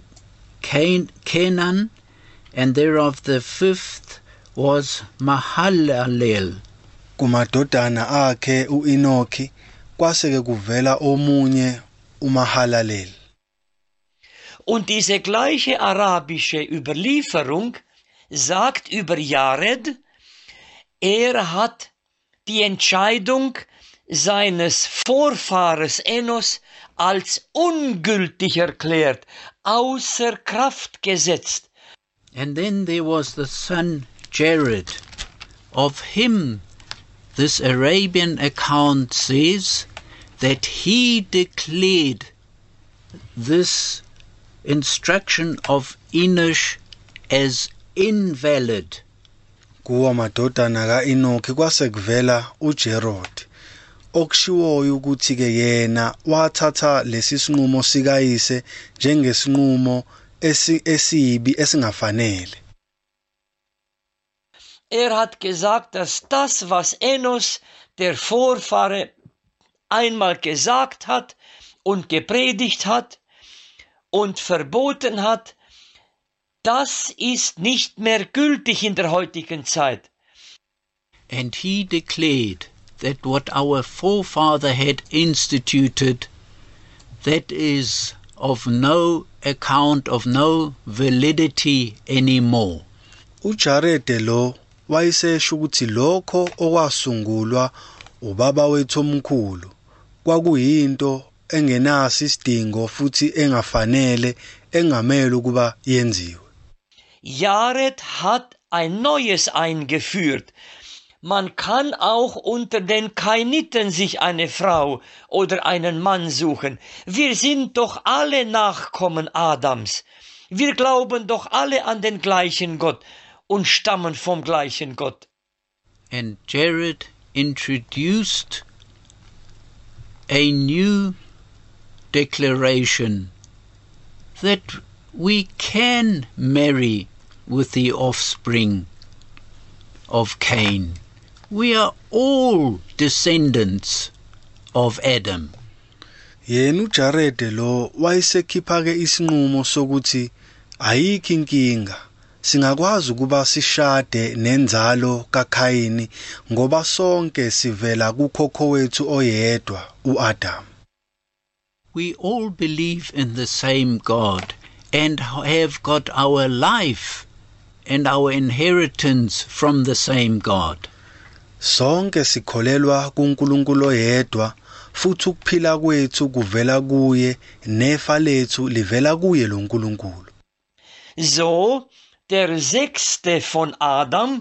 Kenan, and thereof the fifth was Mahalalel. Kumadodana akhe uEnoki kwaseke kuvela omunye uMahalalel. Und diese gleiche arabische Überlieferung sagt über Jared, er hat die Entscheidung seines Vorfahrers Enos als ungültig erklärt, außer Kraft gesetzt. And then there was the son Jared. Of him, this Arabian account says that he declared this instruction of Enosh as invalid. Kuwa madodana kaEnoki kwasekuvela uJerod. Okushiwoyo ukuthi ke yena wathatha lesi sinqumo sikayise njengesinqumo esibi esingafanele. Hat gesagt, dass das, was Enos, der Vorfahre, einmal gesagt hat und gepredigt hat und verboten hat, das ist nicht mehr gültig in der heutigen Zeit. And he declared that what our forefather had instituted, that is of no account, of no validity anymore. uJared lo wayesesho ukuthi lokho okwasungulwa ubaba wethu omkhulu kwakuyinto engenaso isidingo futhi engafanele engamele ukuba yenziwe. Jared hat ein neues eingeführt. Man kann auch unter den Kainiten sich eine Frau oder einen Mann suchen. Wir sind doch alle Nachkommen Adams. Wir glauben doch alle an den gleichen Gott und stammen vom gleichen Gott. And Jared introduced a new declaration that we can marry with the offspring of Cain. We are all descendants of Adam. Yena uJared lo wayesekhipha ke isinqumo sokuthi ayikho inkinga singakwazi ukuba sishade nenzalo kaKhayini ngoba sonke sivela kukhokho wethu oyedwa uAdam. We all believe in the same God and have got our life and our inheritance from the same God. Sonke sikholelwa kuNkulunkulu oyedwa futhi ukuphila kwethu kuvela kuye nefa lethu livela kuye lo Nkulunkulu. So, der sechste von Adam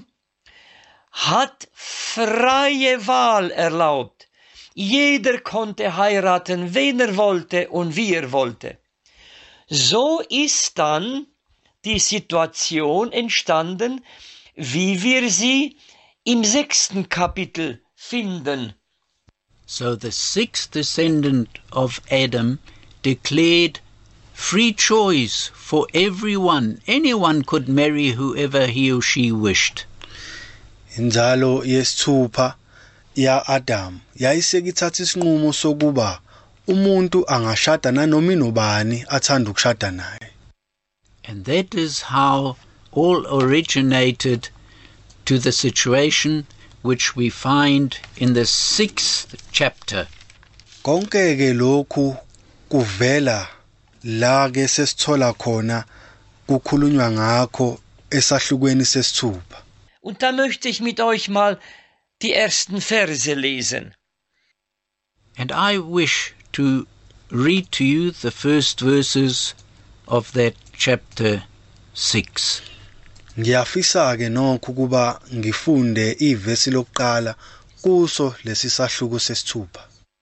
hat freie Wahl erlaubt. Jeder konnte heiraten, wen er wollte und wie er wollte. So ist dann die Situation entstanden, wie wir sie im 6. Kapitel finden. So the sixth descendant of Adam declared free choice for everyone. Anyone could marry whoever he or she wished. Inzalo yesithupha ya Adam yayisekithatha isinqumo sokuba umuntu angashada nanoma inobani athanda ukushada naye. And that is how all originated to the situation which we find in the 6th chapter. Konke ke lokhu kuvela la ke sesithola khona kukhulunywa ngakho esahlukweni sesithupha. Und da möchte ich mit euch mal die ersten Verse lesen. And I wish to read to you the first verses of that chapter 6. Ngiyafisa ke nokho kuba ngifunde ivesi lokuqala kuso lesi sahluko sesithupha.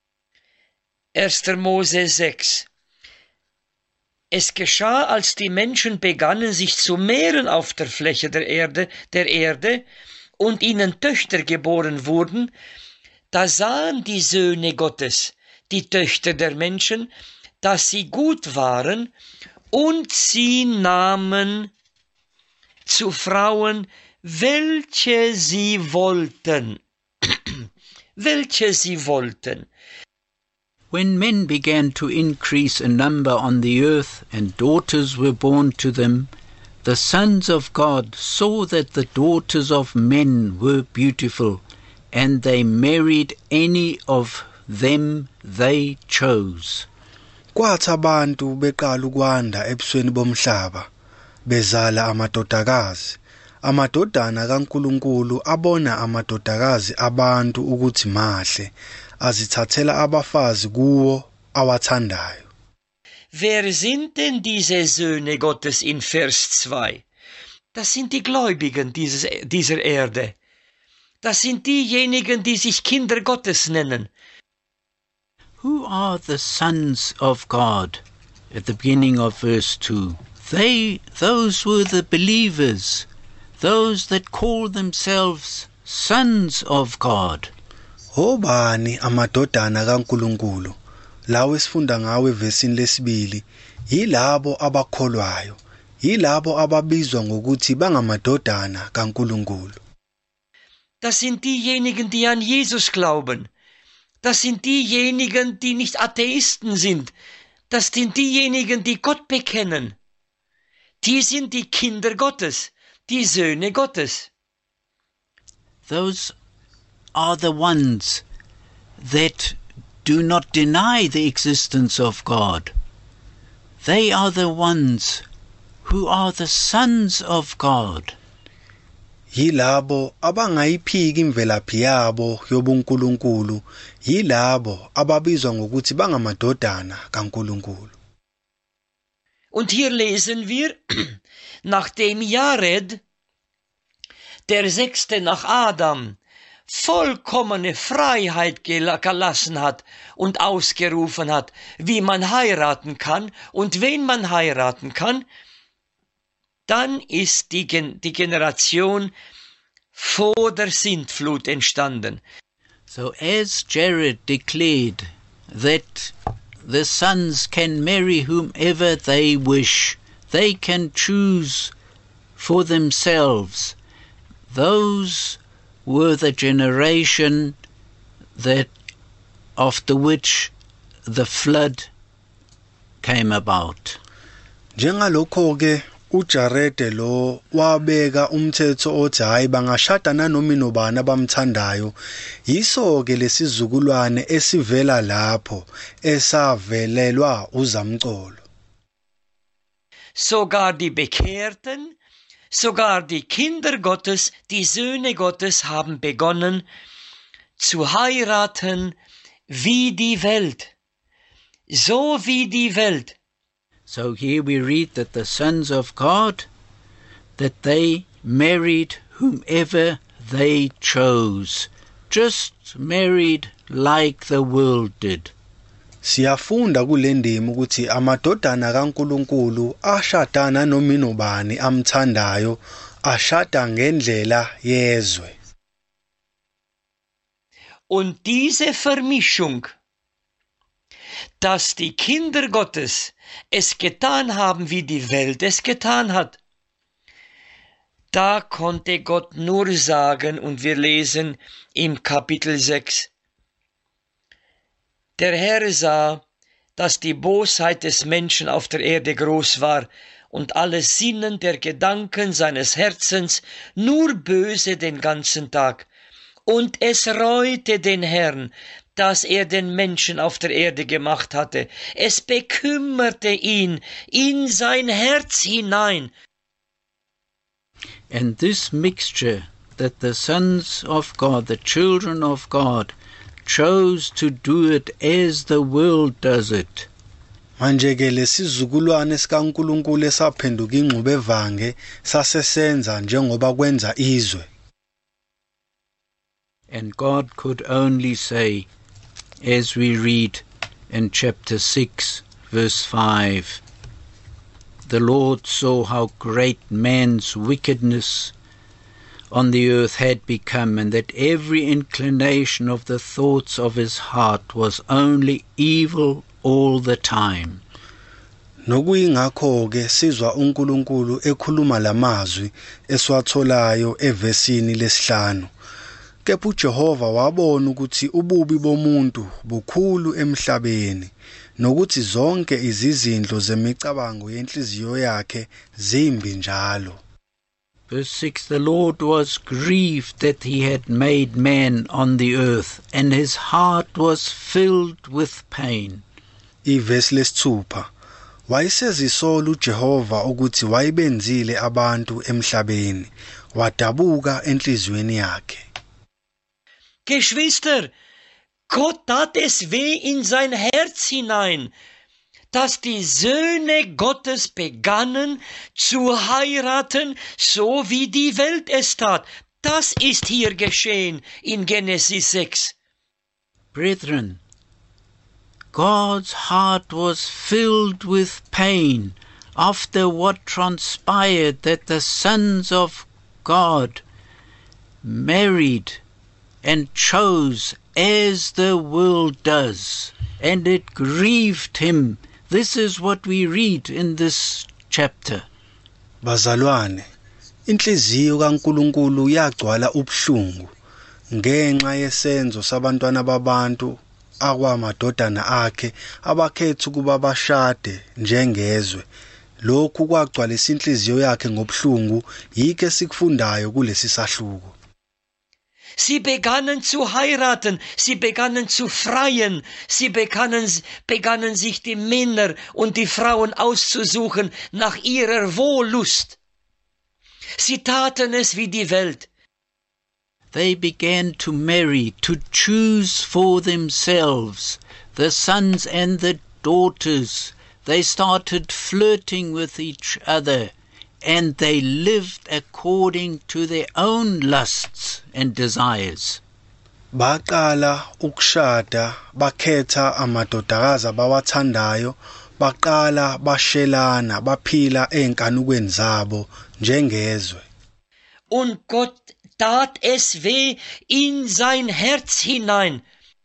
1. Mose 6. Es geschah, als die Menschen begannen, sich zu mehren auf der Fläche der Erde, und ihnen Töchter geboren wurden, da sahen die Söhne Gottes, die Töchter der Menschen, dass sie gut waren, und sie nahmen zu Frauen, welche sie wollten. Welche sie wollten. When men began to increase in number on the earth and daughters were born to them, the sons of God saw that the daughters of men were beautiful, and they married any of them they chose. Kwathi abantu beqala ukwanda ebusweni bomhlaba bezala amadodakazi. Amadodana kaNkulunkulu abona amadodakazi abantu ukuthi mahle, azithathela abafazi kuwo awathandayo. Wer sind denn diese Söhne Gottes in Vers 2? Das sind die Gläubigen dieser Erde. Das sind diejenigen, die sich Kinder Gottes nennen. Who are the sons of God? At the beginning of verse 2. Those were the believers, those that call themselves sons of God. Obani amadodana kaNkulunkulu, lawo esifunda ngawe evesini lesibili, yilabo abakholwayo, yilabo ababizwa ngokuthi bangamadodana kaNkulunkulu. Das sind diejenigen, die an Jesus glauben. Das sind diejenigen, die nicht Atheisten sind. Das sind diejenigen, die Gott bekennen. Die sind die Kinder Gottes, die Söhne Gottes. Those are the ones that do not deny the existence of God. They are the ones who are the sons of God. Yilabo abangayiphiki imvelaphi yabo yobuNkulunkulu, yilabo ababizwa ngokuthi bangamadodana kaNkulunkulu. Und hier lesen wir, nachdem Jared, der sechste nach Adam, vollkommene Freiheit gelassen hat und ausgerufen hat, wie man heiraten kann und wen man heiraten kann, dann ist die Generation vor der Sintflut entstanden. So as Jared declared that the sons can marry whomever they wish, they can choose for themselves, those were the generation that after which the flood came about. Njengalokho ke uJarede lo wabeka umthetho othi hayi bangashada nanoma inobani abamthandayo, yiso ke lesizukulwane esivela lapho esavelelwa uzamcolo. Sogar die Bekehrten, sogar die Kinder Gottes, die Söhne Gottes haben begonnen zu heiraten wie die Welt, so wie die Welt. So here we read that the sons of God, that they married whomever they chose, just married like the world did. Siyafunda kulendima ukuthi amadodana kaNkulunkulu ashadana noma inobani amthandayo, ashada ngendlela yezwe. Und diese Vermischung, dass die Kinder Gottes es getan haben, wie die Welt es getan hat, da konnte Gott nur sagen, und wir lesen im Kapitel 6, der Herr sah, dass die Bosheit des Menschen auf der Erde groß war und alle Sinnen der Gedanken seines Herzens nur böse den ganzen Tag. Und es reute den Herrn, dass er den Menschen auf der Erde gemacht hatte. Es bekümmerte ihn in sein Herz hinein. And this mixture that the sons of God, the children of God, chose to do it as the world does it. Manje ke lesizukulwane sikaNkulunkulu esaphenduka ingxube evange sasesenza njengoba kwenza izwe. And God could only say, as we read in chapter 6, verse 5, the Lord saw how great man's wickedness on the earth had become, and that every inclination of the thoughts of his heart was only evil all the time. Nokuyingakho ke sizwa uNkulunkulu ekhuluma lamazwi eswatholayo evesini lesihlanu. Kepha uJehova wabona ukuthi ububi bomuntu bukhulu emhlabeni, nokuthi zonke izizindlo zemicabango yenhliziyo yakhe zimbi njalo. Verse 6, the Lord was grieved that he had made man on the earth, and his heart was filled with pain. Ivesi lesithupha. Wayesezisola uJehova ukuthi wayebenzile abantu emhlabeni, wadabuka enhliziyweni yakhe. Geschwister, Gott tat es weh in sein Herz hinein, dass die Söhne Gottes begannen zu heiraten, so wie die Welt es tat. Das ist hier geschehen in Genesis 6. Brethren, God's heart was filled with pain after what transpired, that the sons of God married and chose as the world does, and it grieved him. This is what we read in this chapter. Bazalwane, inhliziyo kaNkulunkulu yagcwala ubuhlungu ngenxa yesenzo sabantwana babantu akwamadodana akhe abakhetha ukuba bashade njengezwe. Lokhu kwagcwalisa inhliziyo yakhe ngobuhlungu, yike sikufundayo kulesi sahluko. Sie begannen zu heiraten, sie begannen zu freien, sie begannen sich die Männer und die Frauen auszusuchen nach ihrer Wollust. Sie taten es wie die Welt. They began to marry, to choose for themselves the sons and the daughters. They started flirting with each other, and they lived according to their own lusts and desires. Baqala ukushada, bakhetha amadodakazi abawathandayo, baqala bashelana, baphila enkanukweni zabo njengezwe. Und Gott tat es weh in sein Herz hinein.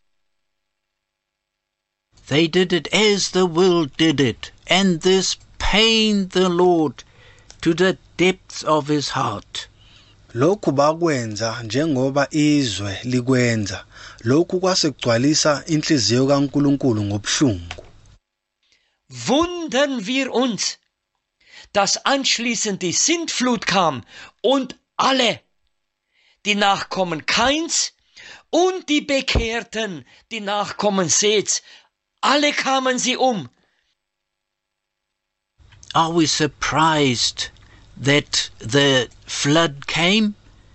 They did it as the world did it, and this pained the Lord to the depths of his heart. Lokhu bakwenza njengoba izwe likwenza. Lokhu kwasekugcwalisa inhliziyo kaNkulunkulu ngobuhlungu. Wundern wir uns, dass anschließend die Sintflut kam und alle, die Nachkommen Kains und die Bekehrten, die Nachkommen Seths, alle kamen sie Are we surprised that the flood came?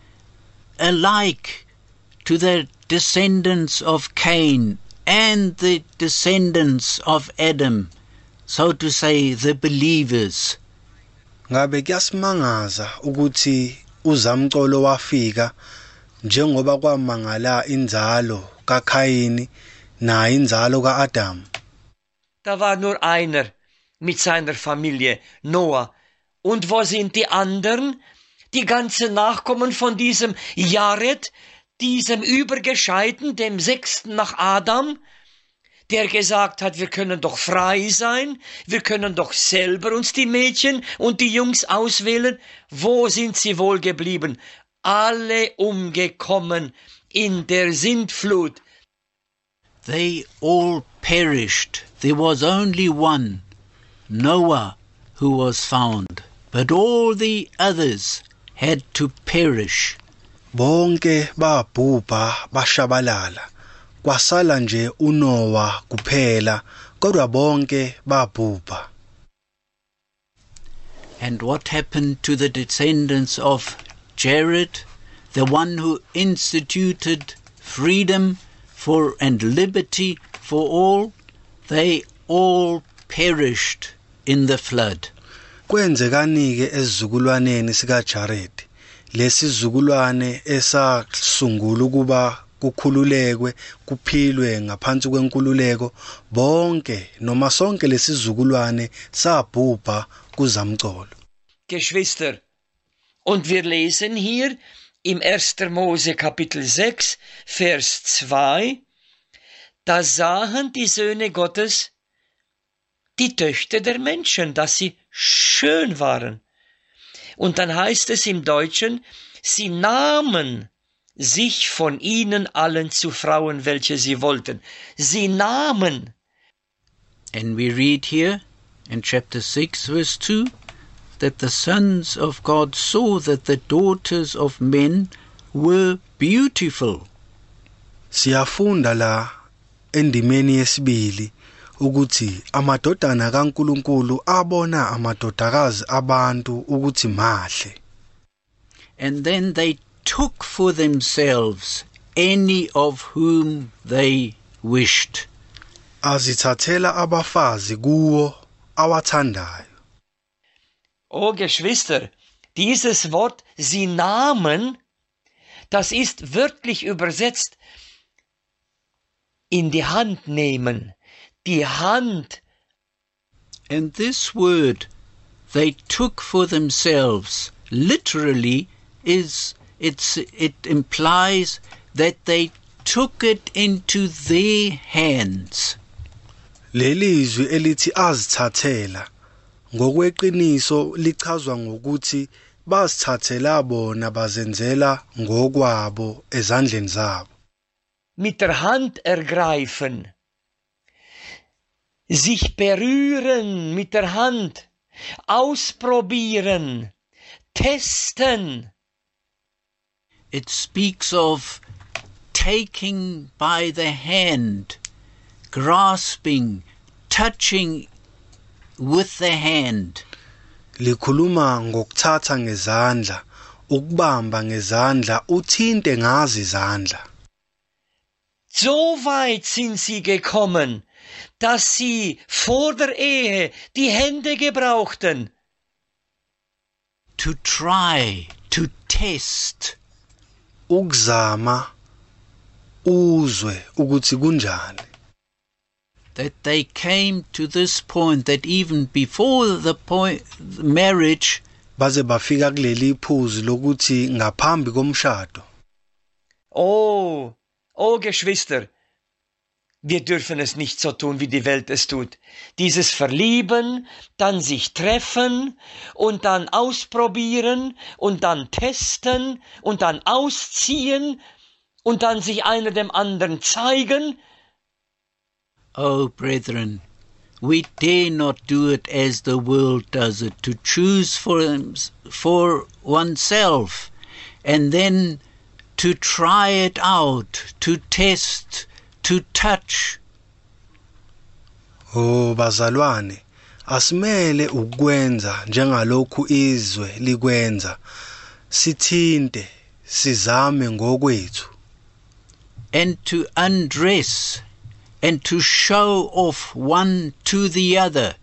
Alike to the descendants of Cain and the descendants of Adam, so to say, the believers. Ngabe kuyasimangaza ukuthi uzamcolo wafika njengoba kwamangala inzalo kaKhayini na inzalo kaAdam. Da war nur einer mit seiner Familie, Noah. Und wo sind die anderen? Die ganzen Nachkommen von diesem Jared, diesem Übergescheiten, dem 6. nach Adam, der gesagt hat, wir können doch frei sein, wir können doch selber uns die Mädchen und die Jungs auswählen. Wo sind sie wohl geblieben? Alle umgekommen in der Sintflut. They all perished. There was only one, Noah, who was found, but all the others had to perish. Bonke babhubha bashabalala. Kwasala nje uNoah kuphela, kodwa bonke babhubha. And what happened to the descendants of Jared, the one who instituted freedom and liberty for all? They all perished in the flood. Kwenzekanike esizukulwaneni sikaJared, lesizukulwane esasungula ukuba kukhululekwe, kuphilwe ngaphansi kwenkululeko, bonke noma sonke lesizukulwane sabhubha kuzamcolo. Geschwister, und wir lesen hier im 1. Mose Kapitel 6, Vers 2, da sahen die Söhne Gottes die Töchter der Menschen, dass sie schön waren. Und dann heißt es im Deutschen, sie nahmen sich von ihnen allen zu Frauen, welche sie wollten. Sie nahmen. And we read here in chapter 6, verse 2, that the sons of God saw that the daughters of men were beautiful. Siyafunda la endimeni yesibili ukuthi amadodana kaNkuluNkulu abona amadodakazi abantu ukuthi mahle. And then they took for themselves any of whom they wished. Azithathela abafazi kuwo awathandayo. Oh Geschwister, dieses Wort sie nahmen, das ist wörtlich übersetzt in die Hand nehmen, die Hand. And this word, they took for themselves, literally it implies that they took it into their hands. Lelizwi elithi azithathela ngokweqiniso lichazwa ngokuthi bazithathela bona bazenzela ngokwabo ezandleni zabo. Mit der Hand ergreifen, sich berühren mit der Hand, ausprobieren, testen. It speaks of taking by the hand, grasping, touching with the hand. Likhuluma ngokuthatha ngezandla, ukubamba ngezandla, uthinte ngazi izandla. So weit sind sie gekommen, dass sie vor der Ehe die Hände gebrauchten. To try, to test. Ukuzama, uzwe ukuthi kunjani. That they came to this point that even before the marriage, baze bafika kuleli phuzu lokuthi ngaphambi komshado. Oh Geschwister, wir dürfen es nicht so tun, wie die Welt es tut. Dieses Verlieben, dann sich treffen und dann ausprobieren und dann testen und dann ausziehen und dann sich einer dem anderen zeigen. Oh, brethren, we dare not do it as the world does it, to choose for oneself and then to try it out, to test, to touch. Oh bazalwane, asimele ukwenza njengalokhu izwe likwenza. Sithinte, sizame ngokwethu. And to undress and to show off one to the other.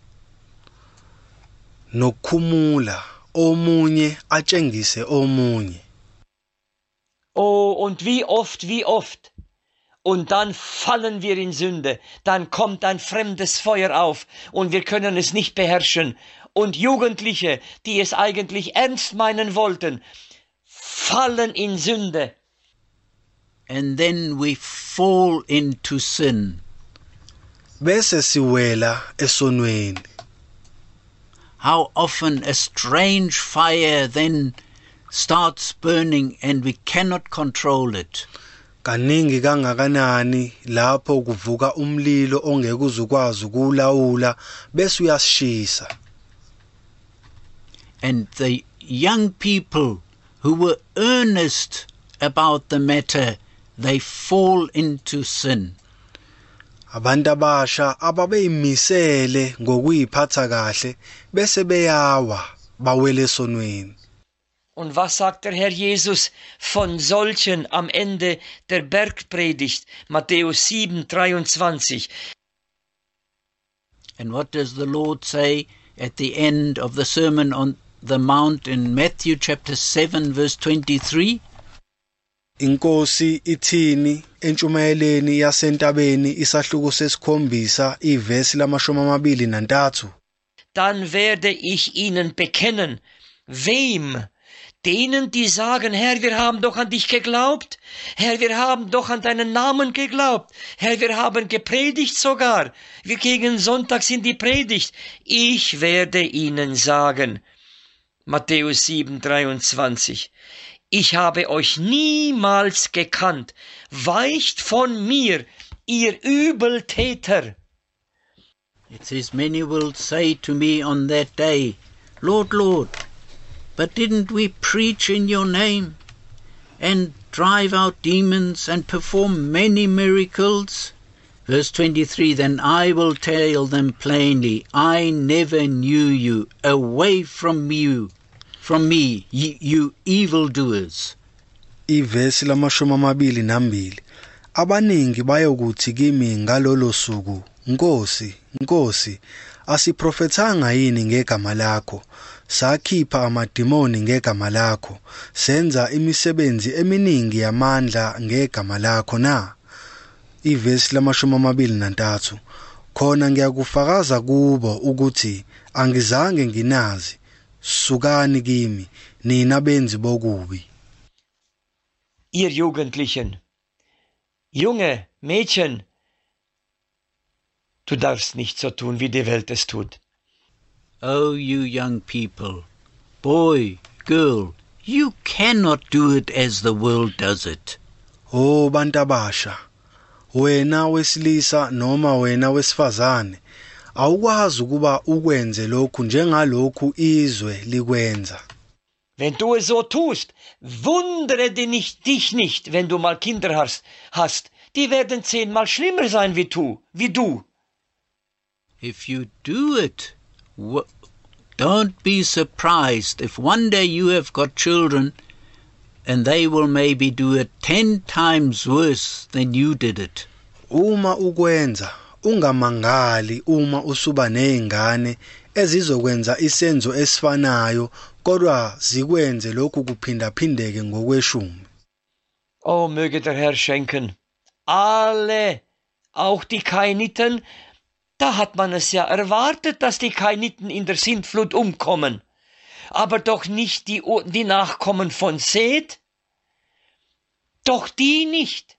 Nokukhumula, omunye atshengise omunye. Oh, und wie oft. Und dann fallen wir in Sünde. Dann kommt ein fremdes Feuer auf und wir können es nicht beherrschen. Und Jugendliche, die es eigentlich ernst meinen wollten, fallen in Sünde. And then we fall into sin. Bese siwela esonweni. How often a strange fire then starts burning and we cannot control it. Kaningi kangakanani lapho kuvuka umlilo ongeke uzukwazi ukulawula bese uyasishisa. And the young people who were earnest about the matter, they fall into sin. Abantu abasha ababeyimisele ngokuyiphatha kahle bese beyawa bawele esonweni. Und was sagt der Herr Jesus von solchen am Ende der Bergpredigt, Matthäus 7:23? And what does the Lord say at the end of the Sermon on the Mount in Matthew chapter 7 verse 23? Inkosi ithini entshumayeleni yasentabeni isahluko sesikhombisa ivesi lamashumi 23. Dann werde ich ihnen bekennen, wem? Denen, die sagen, Herr, wir haben doch an dich geglaubt. Herr, wir haben doch an deinen Namen geglaubt. Herr, wir haben gepredigt sogar. Wir gingen sonntags in die Predigt. Ich werde ihnen sagen, Matthäus 7:23, ich habe euch niemals gekannt. Weicht von mir, ihr Übeltäter. It says, many will say to me on that day, Lord, Lord, but didn't we preach in your name and drive out demons and perform many miracles? Verse 23, then I will tell them plainly, I never knew you. Away from me, you evildoers. Ivesi lamashumi abaningi bayokuthi kimi ngalolo suku, Nkosi, Nkosi, asiprofethanga yini ngegama lakho, sakhipha amadimoni ngegama lakho, senza imisebenzi eminingi yamandla ngegama lakho na? Ivesi lamashumi khona ngiyakufakaza kubo ukuthi angizange nginazi, sukani kimi, nina benzi bokubi. Ihr Jugendlichen, junge Mädchen, du darfst nicht so tun, wie die Welt es tut. Oh, you young people, boy, girl, you cannot do it as the world does it. Oh, bantabasha, wena wesilisa noma wena wesifazane, awukwazi ukuba ukwenze lokhu njengalokhu izwe likwenza. Wenn du es so tust, wundere dich nicht, wenn du mal Kinder hast. Die werden 10-mal schlimmer sein wie du. If you do it, don't be surprised if one day you have got children and they will maybe do it 10 times worse than you did it. Uma ukwenza, ungamangali uma usuba nezingane ezizokwenza isenzo esifanayo kodwa zikwenze lokhu kuphindaphindeke ngokweshumi. Oh, möge der Herr schenken. Alle, auch die Kainiten, da hat man es ja erwartet, dass die Kainiten in der Sintflut umkommen. Aber doch nicht die Nachkommen von Seth. Doch die nicht.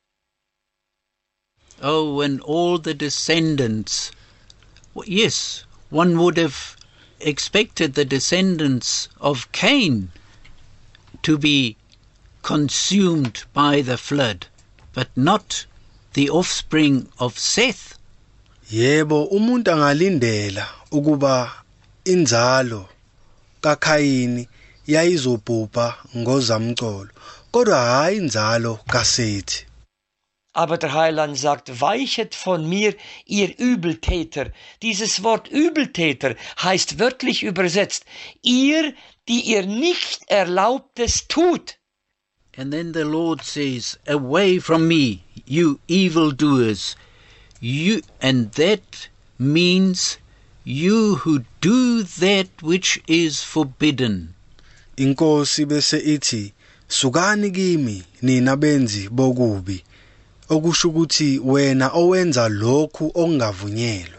Oh, when all the descendants, yes, one would have expected the descendants of Cain to be consumed by the flood, but not the offspring of Seth. Yebo, umuntu angalindela ukuba inzalo kaKhayini yayizobhubha ngozamcolo, kodwa hayi inzalo kaSethi. Aber der Heiland sagt, weichet von mir, ihr Übeltäter. Dieses Wort Übeltäter heißt wörtlich übersetzt, ihr, die ihr nicht Erlaubtes tut. And then the Lord says, away from me, you evildoers. And that means you who do that which is forbidden. Inkosi bese ithi, sukani kimi, nina benzi bokubi. Okusho ukuthi wena owenza lokhu ongavunyelwe.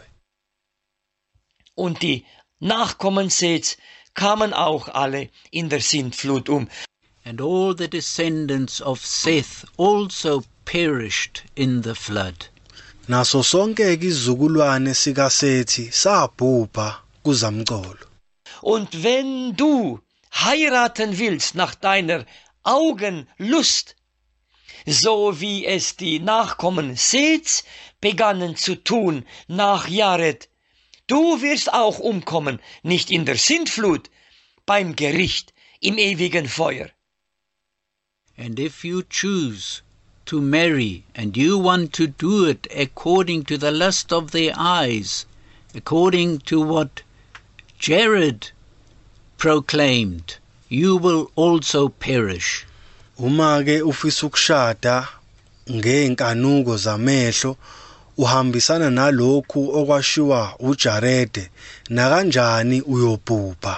Und die Nachkommen Seths kamen auch alle in der Sintflut And all the descendants of Seth also perished in the flood. Naso sonke izizukulwane sikaSethi sabhubha kuzamcolo. Und wenn du heiraten willst nach deiner Augenlust, so wie es die Nachkommen Seths begannen zu tun nach Jared, du wirst auch umkommen, nicht in der Sintflut, beim Gericht, im ewigen Feuer. And if you choose to marry and you want to do it according to the lust of their eyes, according to what Jared proclaimed, you will also perish. Uma ke ufisa ukushada ngenkanuko zamehlo uhambisana nalokhu okwashiwa uJarede na kanjani uyobhubha.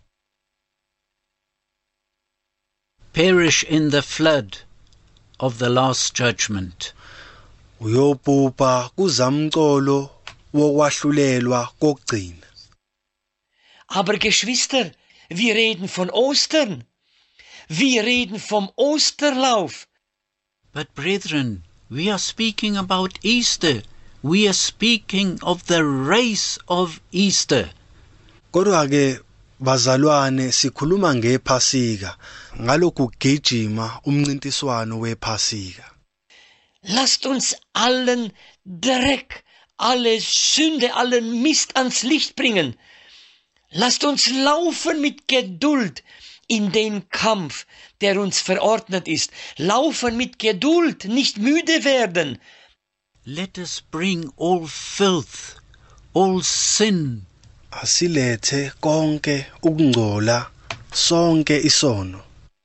Perish in the flood of the last judgment. Uyobhubha kuzamcolo wokwahlulelwa kokugcina. Aber Geschwister, wir reden von Ostern. Wir reden vom Osterlauf. But brethren, we are speaking about Easter. We are speaking of the race of Easter. Kodwa ke bazalwane sikhuluma ngePhasika, ngalokhu gijima umncintiswano wePhasika. Lasst uns allen Dreck, alle Sünde, allen Mist ans Licht bringen. Lasst uns laufen mit Geduld in den Kampf, der uns verordnet ist. Laufen mit Geduld, nicht müde werden. Let us bring all filth, all sin, Asilethe konke ukungcola, sonke isono.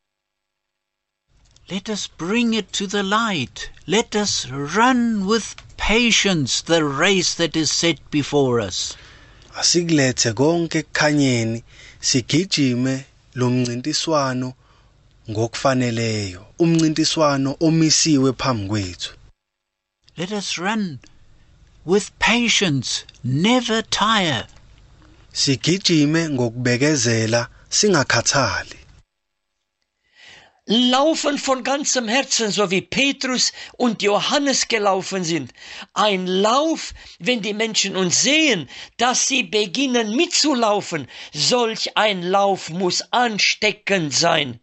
let us bring it to the light. Let us run with patience the race that is set before us. Asikulethe konke ekukhanyeni, sigijime lo mncintiswano ngokufaneleyo, umncintiswano omisiwe phambi kwethu. Let us run with patience, never tire. Sigijime ngokubekezela, singakhathali. Laufen von ganzem Herzen, so wie Petrus und Johannes gelaufen sind. Ein Lauf, wenn die Menschen uns sehen, dass sie beginnen mitzulaufen. Solch ein Lauf muss ansteckend sein.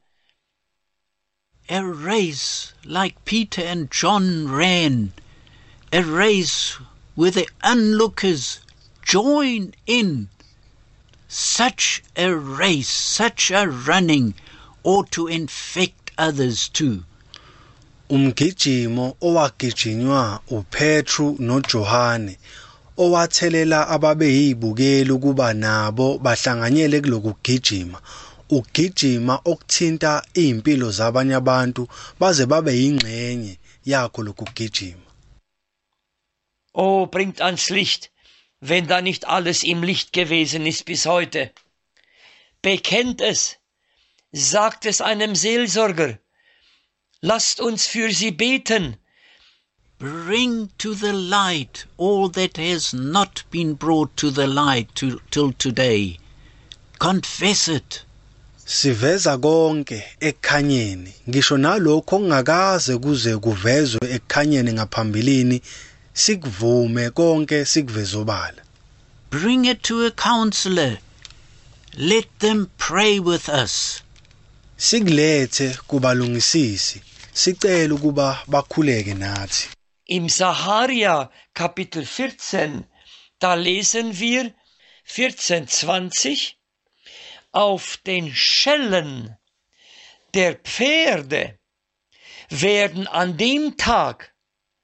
A race like Peter and John ran. A race where the onlookers join in. Such a race, such a running ought to infect others too. Umgijimo owagijinywa uPetru noJohane owathelela ababeyibukela ukuba nabo bahlanganyele kuloku gijima. Ugijima okuthinta impilo zabanye abantu baze babe yingxenye yakho lokhu gijima. Oh, bringt ans Licht, wenn da nicht alles im Licht gewesen ist bis heute. Bekennt es, sagt es einem Seelsorger. Lasst uns für sie beten. Bring to the light all that has not been brought to the light till today. Confess it. Siveza konke ekukhanyeni, ngisho nalokho ongakaze kuze kuvezwe ekukhanyeni ngaphambilini, sikuvume konke sikuvezobala. Bring it to a counselor. Let them pray with us. Sikulethe kubalungisisi, sicela ukuba bakhuleke nathi. Im Saharia Kapitel 14, da lesen wir 14:20, auf den Schellen der Pferde werden an dem Tag,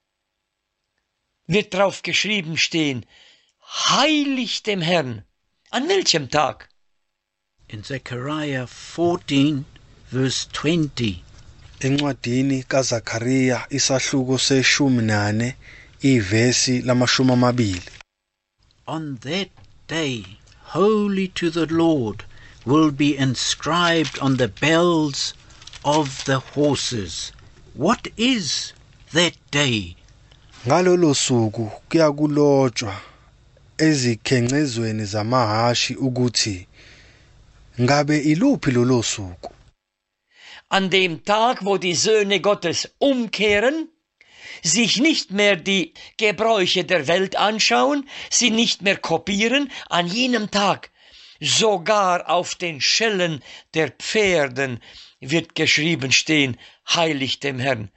wird drauf geschrieben stehen, heilig dem Herrn. An welchem Tag? In Zechariah 14, verse 20. Encwadini kaZakhariya isahluko se-14 ivesi lama-20. On that day, holy to the Lord, will be inscribed on the bells of the horses. What is that day? Ngalolo suku kuyakulotshwa ezikhencezweni zamahashi ukuthi ngabe iluphi lolo suku. An dem Tag, wo die Söhne Gottes umkehren, sich nicht mehr die Gebräuche der Welt anschauen, sie nicht mehr kopieren, an jenem Tag, sogar auf den Schellen der Pferden wird geschrieben stehen, heilig dem Herrn.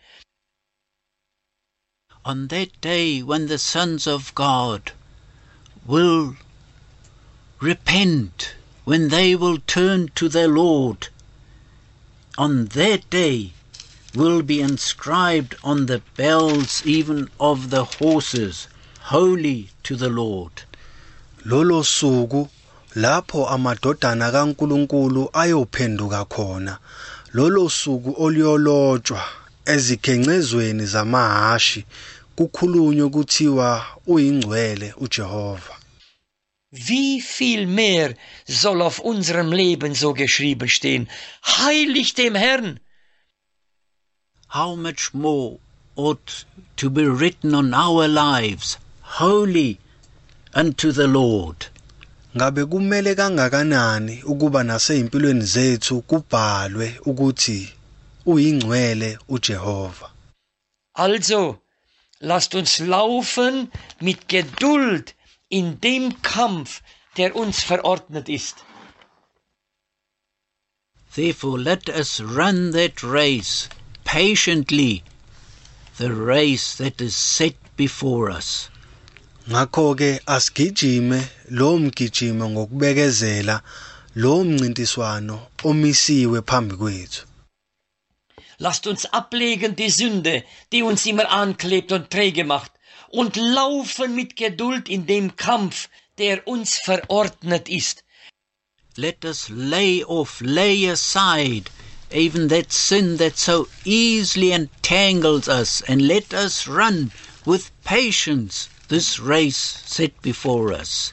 On that day when the sons of God will repent, when they will turn to their Lord, on that day will be inscribed on the bells even of the horses, holy to the Lord. Lolo suku lapho amadodana kaNkulunkulu ayophenduka khona, lolo suku oliyolotshwa ezikhencezweni zamahashi kukhulunywe kuthiwa uyingcwele uJehova. Wie viel mehr soll auf unserem Leben so geschrieben stehen? Heilig dem Herrn. How much more ought to be written on our lives, holy unto the Lord. Ngabe kumele kangakanani ukuba nasezimpilweni zethu kubhalwe ukuthi uyingcwele uJehova. Also, lasst uns laufen mit Geduld in dem Kampf, der uns verordnet ist. Therefore let us run that race patiently, the race that is set before us. ngakho ke asigijime lo mgijimo ngokubekezela lo mncintiswano omisiwe phambi kwethu. Lasst uns ablegen die Sünde, die uns immer anklebt und träge macht, und laufen mit Geduld in dem Kampf, der uns verordnet ist. Let us lay aside even that sin that so easily entangles us, and let us run with patience this race set before us.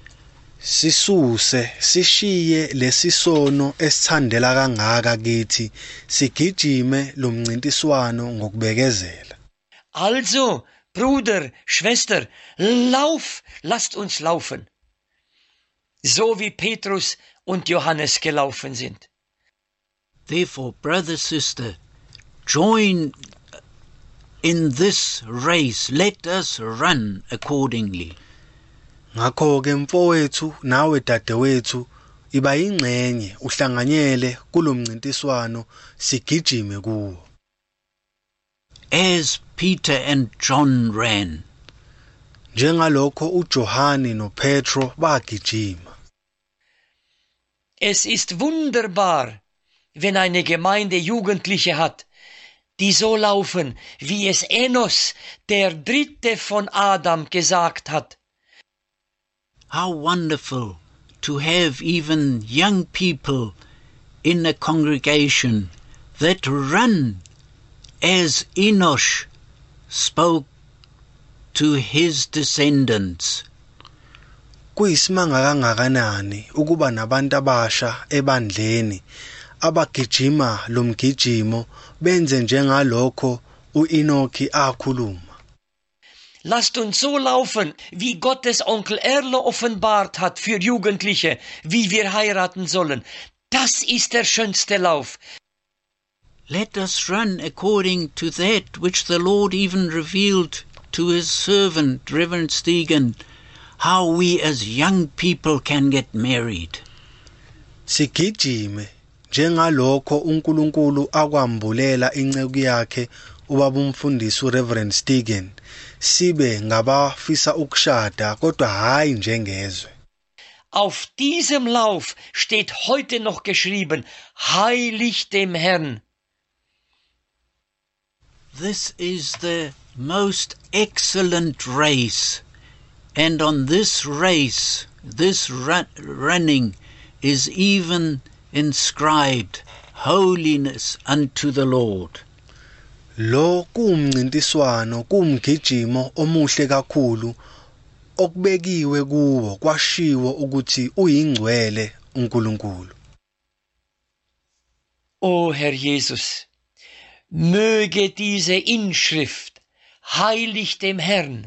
Sishiye lesisono esithandela kangaka kithi, sigijime lo mncintiswano ngokubekezela. Also, Bruder, Schwester, lasst uns laufen, so wie Petrus und Johannes gelaufen sind. Therefore, brother, sister, join in this race. Let us run accordingly. Ngakho ke mfowethu nawe dadewethu iba ingcenye uhlanganyele kulomncintiswano sigijime kuwo. As Peter and John ran, njengalokho uJohane noPetro bagijima. Es ist wunderbar, wenn eine Gemeinde Jugendliche hat, die so laufen, wie es Enos, der dritte von Adam, gesagt hat. How wonderful to have even young people in a congregation that run as Enosh spoke to his descendants. Kuyisimanga kangakanani ukuba nabantu abasha ebandleni abagijima lo mgijimo benze njengalokho uEnoki akhuluma. Lasst uns so laufen, wie Gottes Onkel Erlo offenbart hat für Jugendliche, wie wir heiraten sollen. Das ist der schönste Lauf. Let us run according to that which the Lord even revealed to his servant, Reverend Stegen, how we as young people can get married. Sigijime njengalokho uNkulunkulu akwambulela inceku yakhe ubaba umfundisi uReverend Stegen, sibe ngabafisa ukushada kodwa hayi njengezwe. Auf diesem Lauf steht heute noch geschrieben, heilig dem Herrn. This is the most excellent race, and on this race, this running is even inscribed, holiness unto the Lord. Lo kumncintiswano kumgijimo omuhle kakhulu okubekiwe kuwo kwashiwo ukuthi uyingcwele uNkulunkulu. O Herr Jesus, möge diese Inschrift, heilig dem Herrn,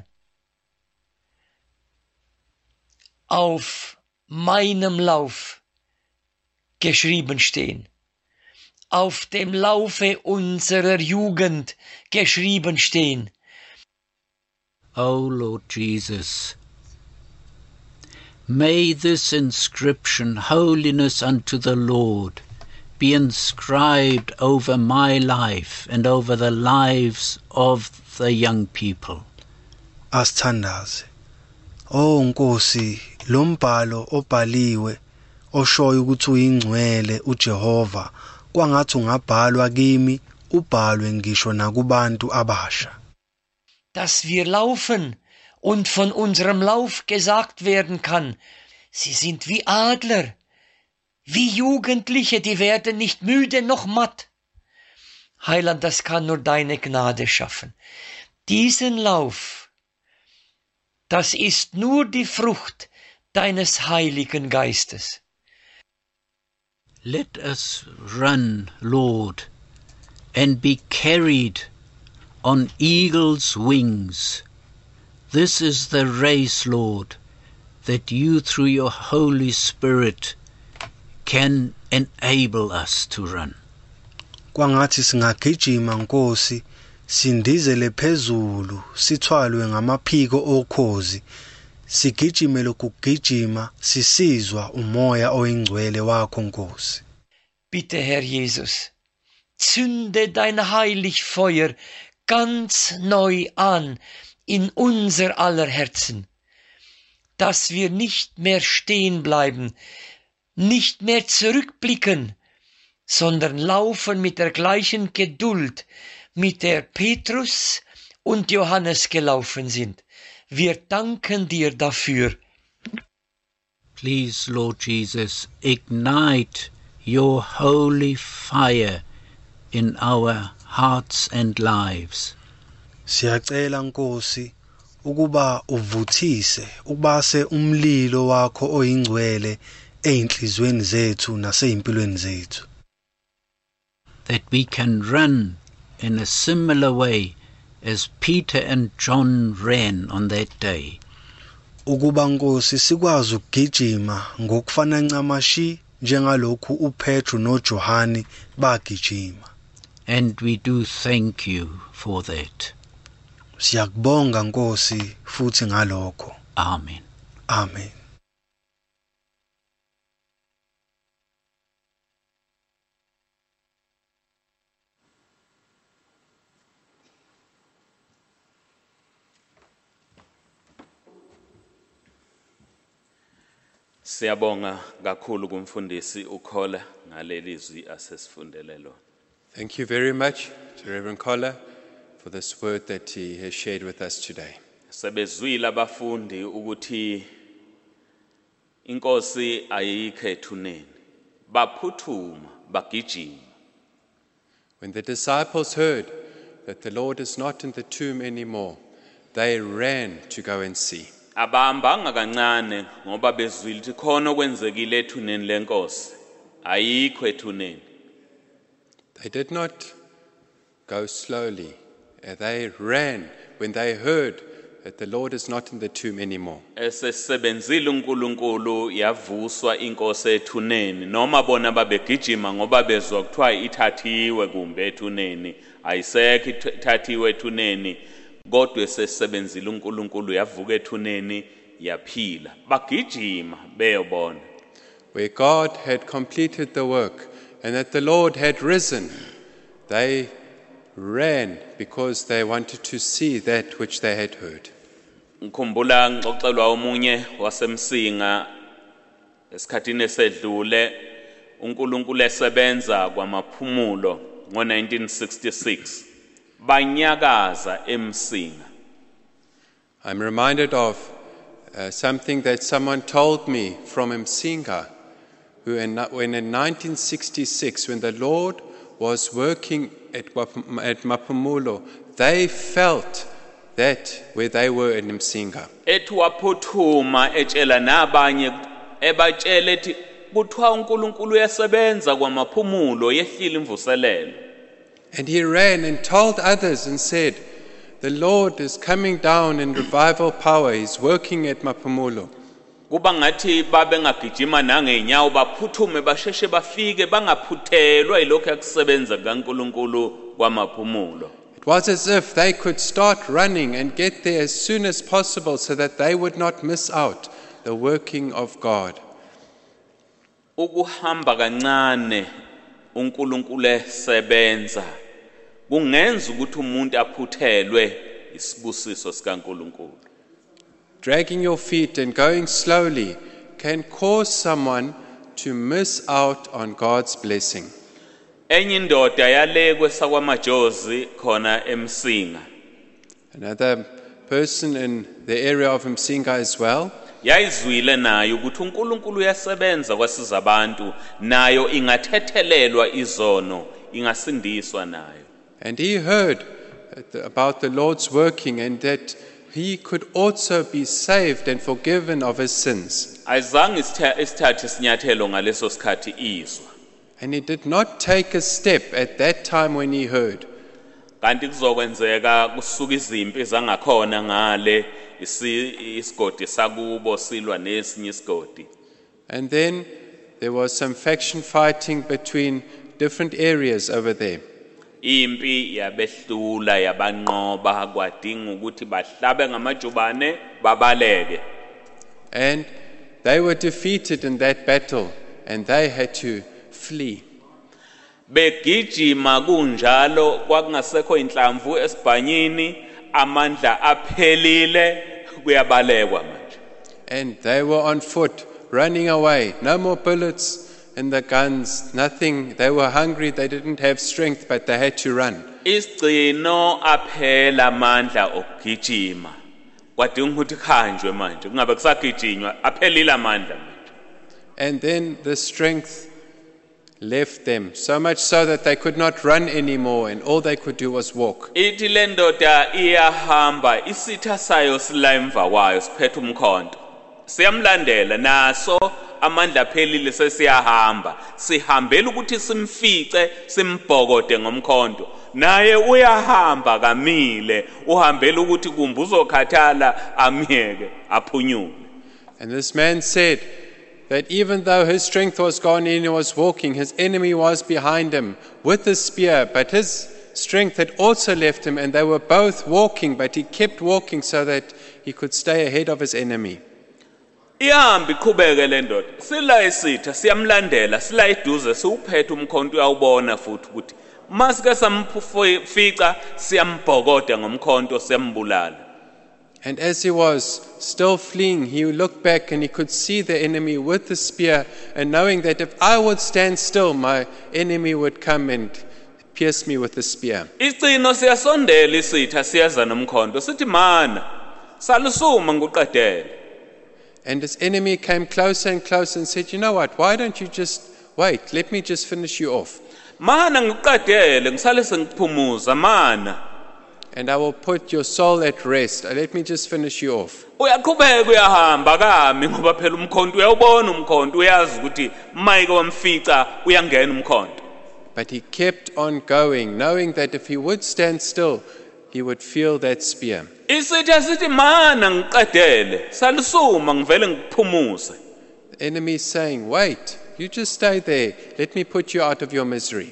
auf meinem Lauf geschrieben stehen, auf dem Laufe unserer Jugend geschrieben stehen. O Lord Jesus, may this inscription, holiness unto the Lord, be inscribed over my life and over the lives of the young people. Asithandaze. Oh Nkosi, lo mbhalo obhaliwe oshoyo ukuthi uyingcwele uJehova kwangathi ungabhalwa kimi ubhalwe ngisho nakubantu abasha. Dass wir laufen und von unserem Lauf gesagt werden kann, sie sind wie Adler, wie Jugendliche, die werden nicht müde noch matt. Heiland, das kann nur deine Gnade schaffen. Diesen Lauf, das ist nur die Frucht deines Heiligen Geistes. Let us run, Lord, and be carried on eagle's wings. This is the race, Lord, that you through your Holy Spirit can enable us to run. Kwangathi singagijima Nkosi, sindizele phezulu, sithwalwe ngamaphiko okhozi, sigijime lokugijima, sisizwa umoya oyingcwele wakho Nkosi. Bitte, Herr Jesus, zünde dein heilig Feuer ganz neu an in unser aller Herzen. dass wir nicht mehr stehen bleiben, nicht mehr zurückblicken, sondern laufen mit der gleichen Geduld, mit der Petrus und Johannes gelaufen sind. Wir danken dir dafür. Please, Lord Jesus, ignite your holy fire in our hearts and lives. Siyacela Nkosi ukuba uvuthise ubase umlilo wakho oyingcwele einhlizweni zethu naseimpilweni zethu. That we can run in a similar way as Peter and John ran on that day. Ukuba Nkosi sikwazi ukugijima ngokufana ncamashi njengalokhu uPetru noJohane bagijima. And we do thank you for that. Siyakubonga Nkosi futhi ngalokho. Amen. Amen. Siyabonga kakhulu kumfundisi uKhola ngaleli zwi asesifundele lona. Thank you very much to Reverend Koller for this word that he has shared with us today. Sebezwile abafundi ukuthi inkosi ayikho ethuneni. Baphuthuma, bagijima. When the disciples heard that the Lord is not in the tomb anymore, they ran to go and see. Abahambanga kancane ngoba bezwile ukuthi khona okwenzekile ethuneni lenkosi. Ayikho ethuneni. They did not go slowly. They ran when they heard that the Lord is not in the tomb anymore. Esesebenzile uNkulunkulu yavuswa inkosi ethuneni noma bona babegijima ngoba bezwa kuthiwa ithathiwe kumbe ethuneni ayisekho ithathiwe ethuneni kodwa esesebenzile uNkulunkulu yavuka ethuneni yaphila bagijima beyobona. Where God had completed the work and that the Lord had risen, they ran because they wanted to see that which they had heard. Ngikhumbula ngixoxelwa omunye wasemsinga esikhathini esedlule uNkulunkulu esebenza kwamaphumulo ngo1966 banyakaza emsinga. I'm reminded of something that someone told me from Msinga, when in 1966, when the Lord was working at Maphumulo, they felt that where they were in Msinga. Ethi waphuthuma etshela nabanye ebatshela ethi kuthiwa uNkulunkulu uyasebenza kwamaphumulo yehlile imvuselelo. And he ran and told others and said, the Lord is coming down in revival power. He's working at Maphumulo. Kuba ngathi babe ngagijima nangeenyawo baphuthume basheshe bafike bangaphuthelwa ilokho yakusebenza kaNkulunkulu kwamaphumulo. It was as if they could start running and get there as soon as possible so that they would not miss out the working of God. Ukuhamba kancane uNkulunkulu esebenza kungenza ukuthi umuntu aphuthelwe isibusiso sikaNkulunkulu. Dragging your feet and going slowly can cause someone to miss out on God's blessing. Enye indoda yale kwesakwamajozi khona emsinga. Another person in the area of Msinga as well. Yayizwile nayo ukuthi uNkulunkulu uyasebenza kwasiza abantu nayo ingathethelelwa izono ingasindiswa nayo. And he heard about the Lord's working and that he could also be saved and forgiven of his sins. Ayizange isithathe isinyathelo ngaleso sikhathi izwa. And he did not take a step at that time when he heard. Kanti kuzokwenzeka kusuka izimpi zangakhona ngale isigodi sakubo silwa nesinye isigodi. And then there was some faction fighting between different areas over there. Impi yabehlula yabanqoba kwadinga ukuthi bahlabe ngamajubane babaleke. And they were defeated in that battle and they had to flee. Begijima kunjalo kwakungasekho inhlamvu esibhanyini amandla aphelile kuyabalekwa manje. and they were on foot, running away. No more bullets in the guns, nothing. They were hungry, they didn't have strength, but they had to run. Isigcino aphela amandla okugijima. Kwadinga ukuthi khanjwe manje, kungabe kusagijinywa, aphelile amandla manje. And then the strength left them, so much so that they could not run anymore, and all they could do was walk. Ithi le ndoda iyahamba, isitha sayo sila emva kwayo siphethe umkhonto. Siyamlandela naso amandla aphelile sesiyahamba. Sihambela ukuthi simfice, simbhokode ngomkhonto. Naye uyahamba kamile, uhambela ukuthi kumbe uzokhathala amyeke aphunyule. And this man said that even though his strength was gone and he was walking, his enemy was behind him with the spear, but his strength had also left him, and they were both walking, but he kept walking so that he could stay ahead of his enemy. Ihamba iqhubeke le ndoda. Sila isitha siyamlandela, sila eduze siuphethe umkhonto uyawubona futhi ukuthi masike samfica siyambhokoda ngomkhonto siyambulala. And as he was still fleeing, he looked back and he could see the enemy with the spear, and knowing that if I would stand still, my enemy would come and pierce me with the spear. Igcino siyasondela isitha siyaza nomkhonto sithi mana salusuma nguqedele. And his enemy came closer and closer and said, "You know what, why don't you just wait, let me just finish you off. Mana ngikuqedele ngisale sengiphumuza mana. And I will put your soul at rest. Let me just finish you off." Uyaqhubeka uyahamba kami ngoba phela umkhonto uyawubona umkhonto uyazi ukuthi mayike wamfica uyangena umkhonto. But he kept on going, knowing that if he would stand still, he would feel that spear. Isitha sithi mana ngiqedele salusuma ngivele ngikuphumuze. The enemy is saying, "Wait, you just stay there. Let me put you out of your misery."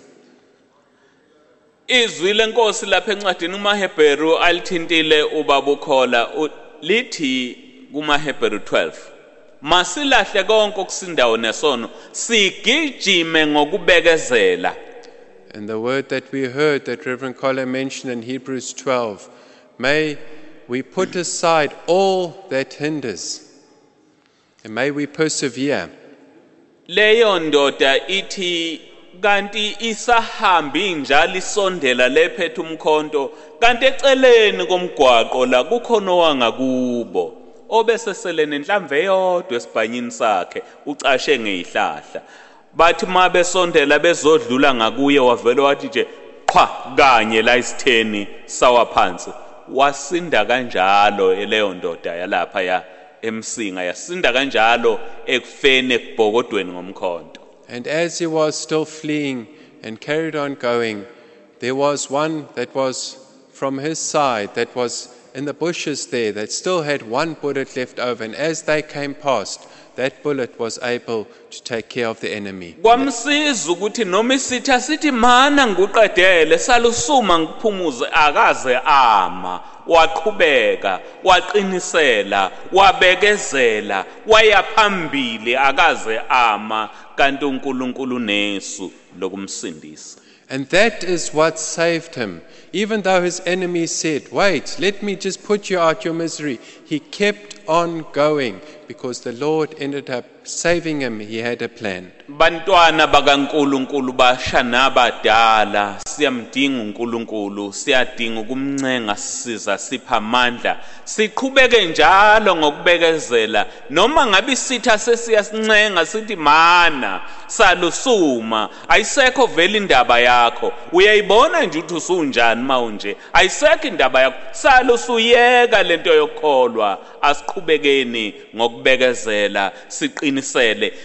Izwi lenkosi lapha encwadini kumaHebheru alithintile ubaba ukhola lithi kumaHebheru 12 masilahle konke okusindayo nesono sigijime ngokubekezela. And the word that we heard that Reverend Kola mentioned in Hebrews 12, may we put aside all that hinders, and may we persevere. Leyo ndoda ithi kanti isahambi njalo isondela lephethe umkhonto kanti eceleni komgwaqo la kukhona owangakubo obesesele nenhlamvu eyodwa esibhanyini sakhe ucashe ngezihlahla. Bathi mabesondela bezodlula ngakuye wavele wathi nje qha kanye la isitheni sawa phansi. Wasinda kanjalo eleyo ndoda yalapha ya emsinga yasinda kanjalo ekufeni ekubhokodweni ngomkhonto. And as he was still fleeing and carried on going, there was one that was from his side that was in the bushes there that still had one bullet left over, and as they came past, that bullet was able to take care of the enemy. Kwamsiza ukuthi noma isitha sithi mana nguqedele salusuma ngiphumuze akaze ama. Waqhubeka, waqinisela, wabekezela, wayaphambili akaze ama kanti uNkulunkulu nesu lokumsindisa. And that is what saved him. Even though his enemies said, "Wait, let me just put you out your misery," he kept on going because the Lord ended up saving him. He had a plan. Bantwana bakaNkulunkulu basha nabadala siyamdinga uNkulunkulu, siyadinga ukumncenga sisiza sipha amandla siqhubeke njalo ngokubekezela noma ngabe isitha sesiyasincenga sithi mana salusuma ayisekho vele indaba yakho uyayibona nje ukuthi usunjani manje ayisekho indaba yakho salusuyeka lento yokholwa asiqhubekeni ngokubekezela siqinisele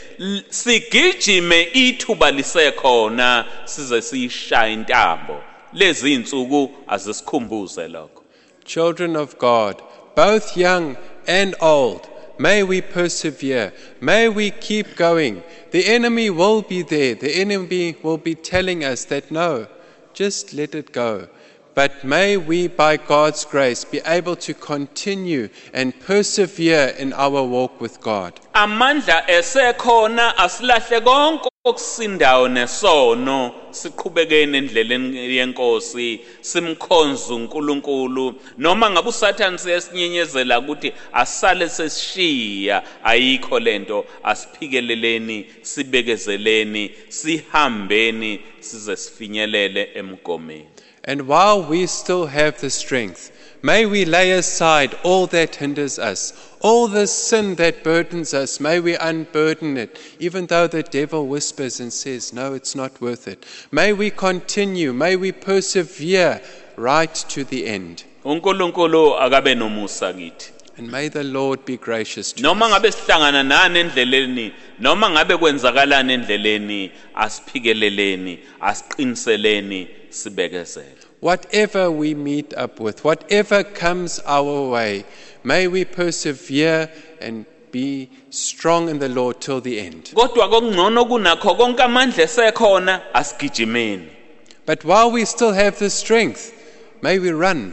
sigijime ithuba lisekhona size siyishaya intambo lezi insuku azisikhumbuze lokho. Children of God, both young and old, may we persevere, may we keep going. The enemy will be there, the enemy will be telling us that no, just let it go. But may we, by God's grace, be able to continue and persevere in our walk with God. Amandla esekhona asilahle konke okusindayo nesono siqhubekene endleleni yenkosi simkhonza uNkulunkulu noma ngabe uSathane siyasinyenyezela ukuthi asale sesishiya ayikho lento asiphikeleleni sibekezeleni sihambeni size sifinyelele emgomeni. And while we still have the strength, may we lay aside all that hinders us, all the sin that burdens us, may we unburden it, even though the devil whispers and says, no, it's not worth it. May we continue, may we persevere right to the end. uNkulunkulu akabe nomusa kithi. And may the Lord be gracious to Noma us. ngabe sihlangana nani endleleni, noma ngabe kwenzakalani endleleni, asiphikeleleni, asiqiniseleni, sibekezele. Whatever we meet up with, whatever comes our way, may we persevere and be strong in the Lord till the end. Kodwa kokungcono kunakho konke amandla esekhona asigijimeni. But while we still have the strength, may we run.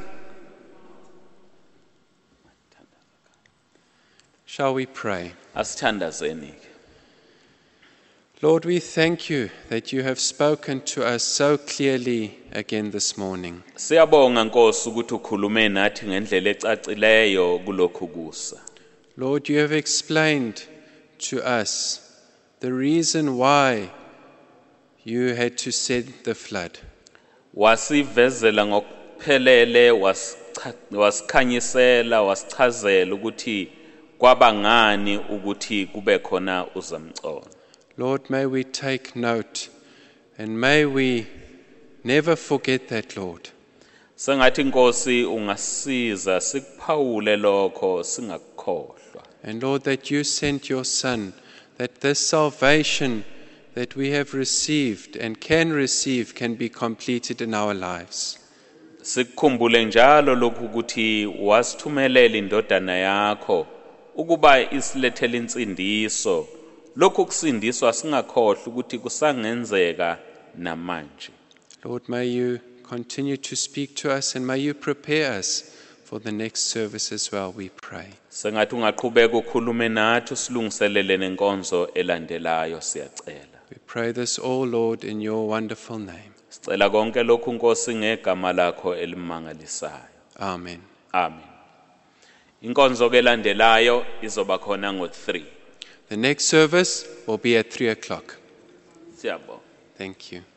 Shall we pray? Asithandazeni. Lord, we thank you that you have spoken to us so clearly again this morning. Siyabonga Nkosi ukuthi ukhulume nathi ngendlela ecacileyo kulokhu kusa. Lord, you have explained to us the reason why you had to send the flood. Wasivezela ngokuphelele, wasikhanyisela, wasichazela ukuthi kwabangani ukuthi kube khona uzamcolo. Lord, may we take note and may we never forget that, Lord. Sengathi Nkosi ungasiza sikuphawule lokho singakukhohlwa. And Lord, that you sent your Son, that this salvation that we have received and can receive can be completed in our lives. Sikukhumbule njalo lokhu ukuthi wasithumelela indodana yakho ukuba isilethele insindiso. Lokhu kusindiswa singakhohlwa ukuthi kusangenzeka namanje. Lord, may you continue to speak to us and may you prepare us for the next service as well, we pray. Sengathi ungaqhubeka ukhulume nathi usilungiselele nenkonzo elandelayo siyacela. We pray this all, Lord, in your wonderful name. Sicela konke lokhu Nkosi ngegama lakho elimangalisayo. Amen. Amen. Inkonzo elandelayo izoba khona ngo-3. The next service will be at 3:00. Siyabonga. Thank you.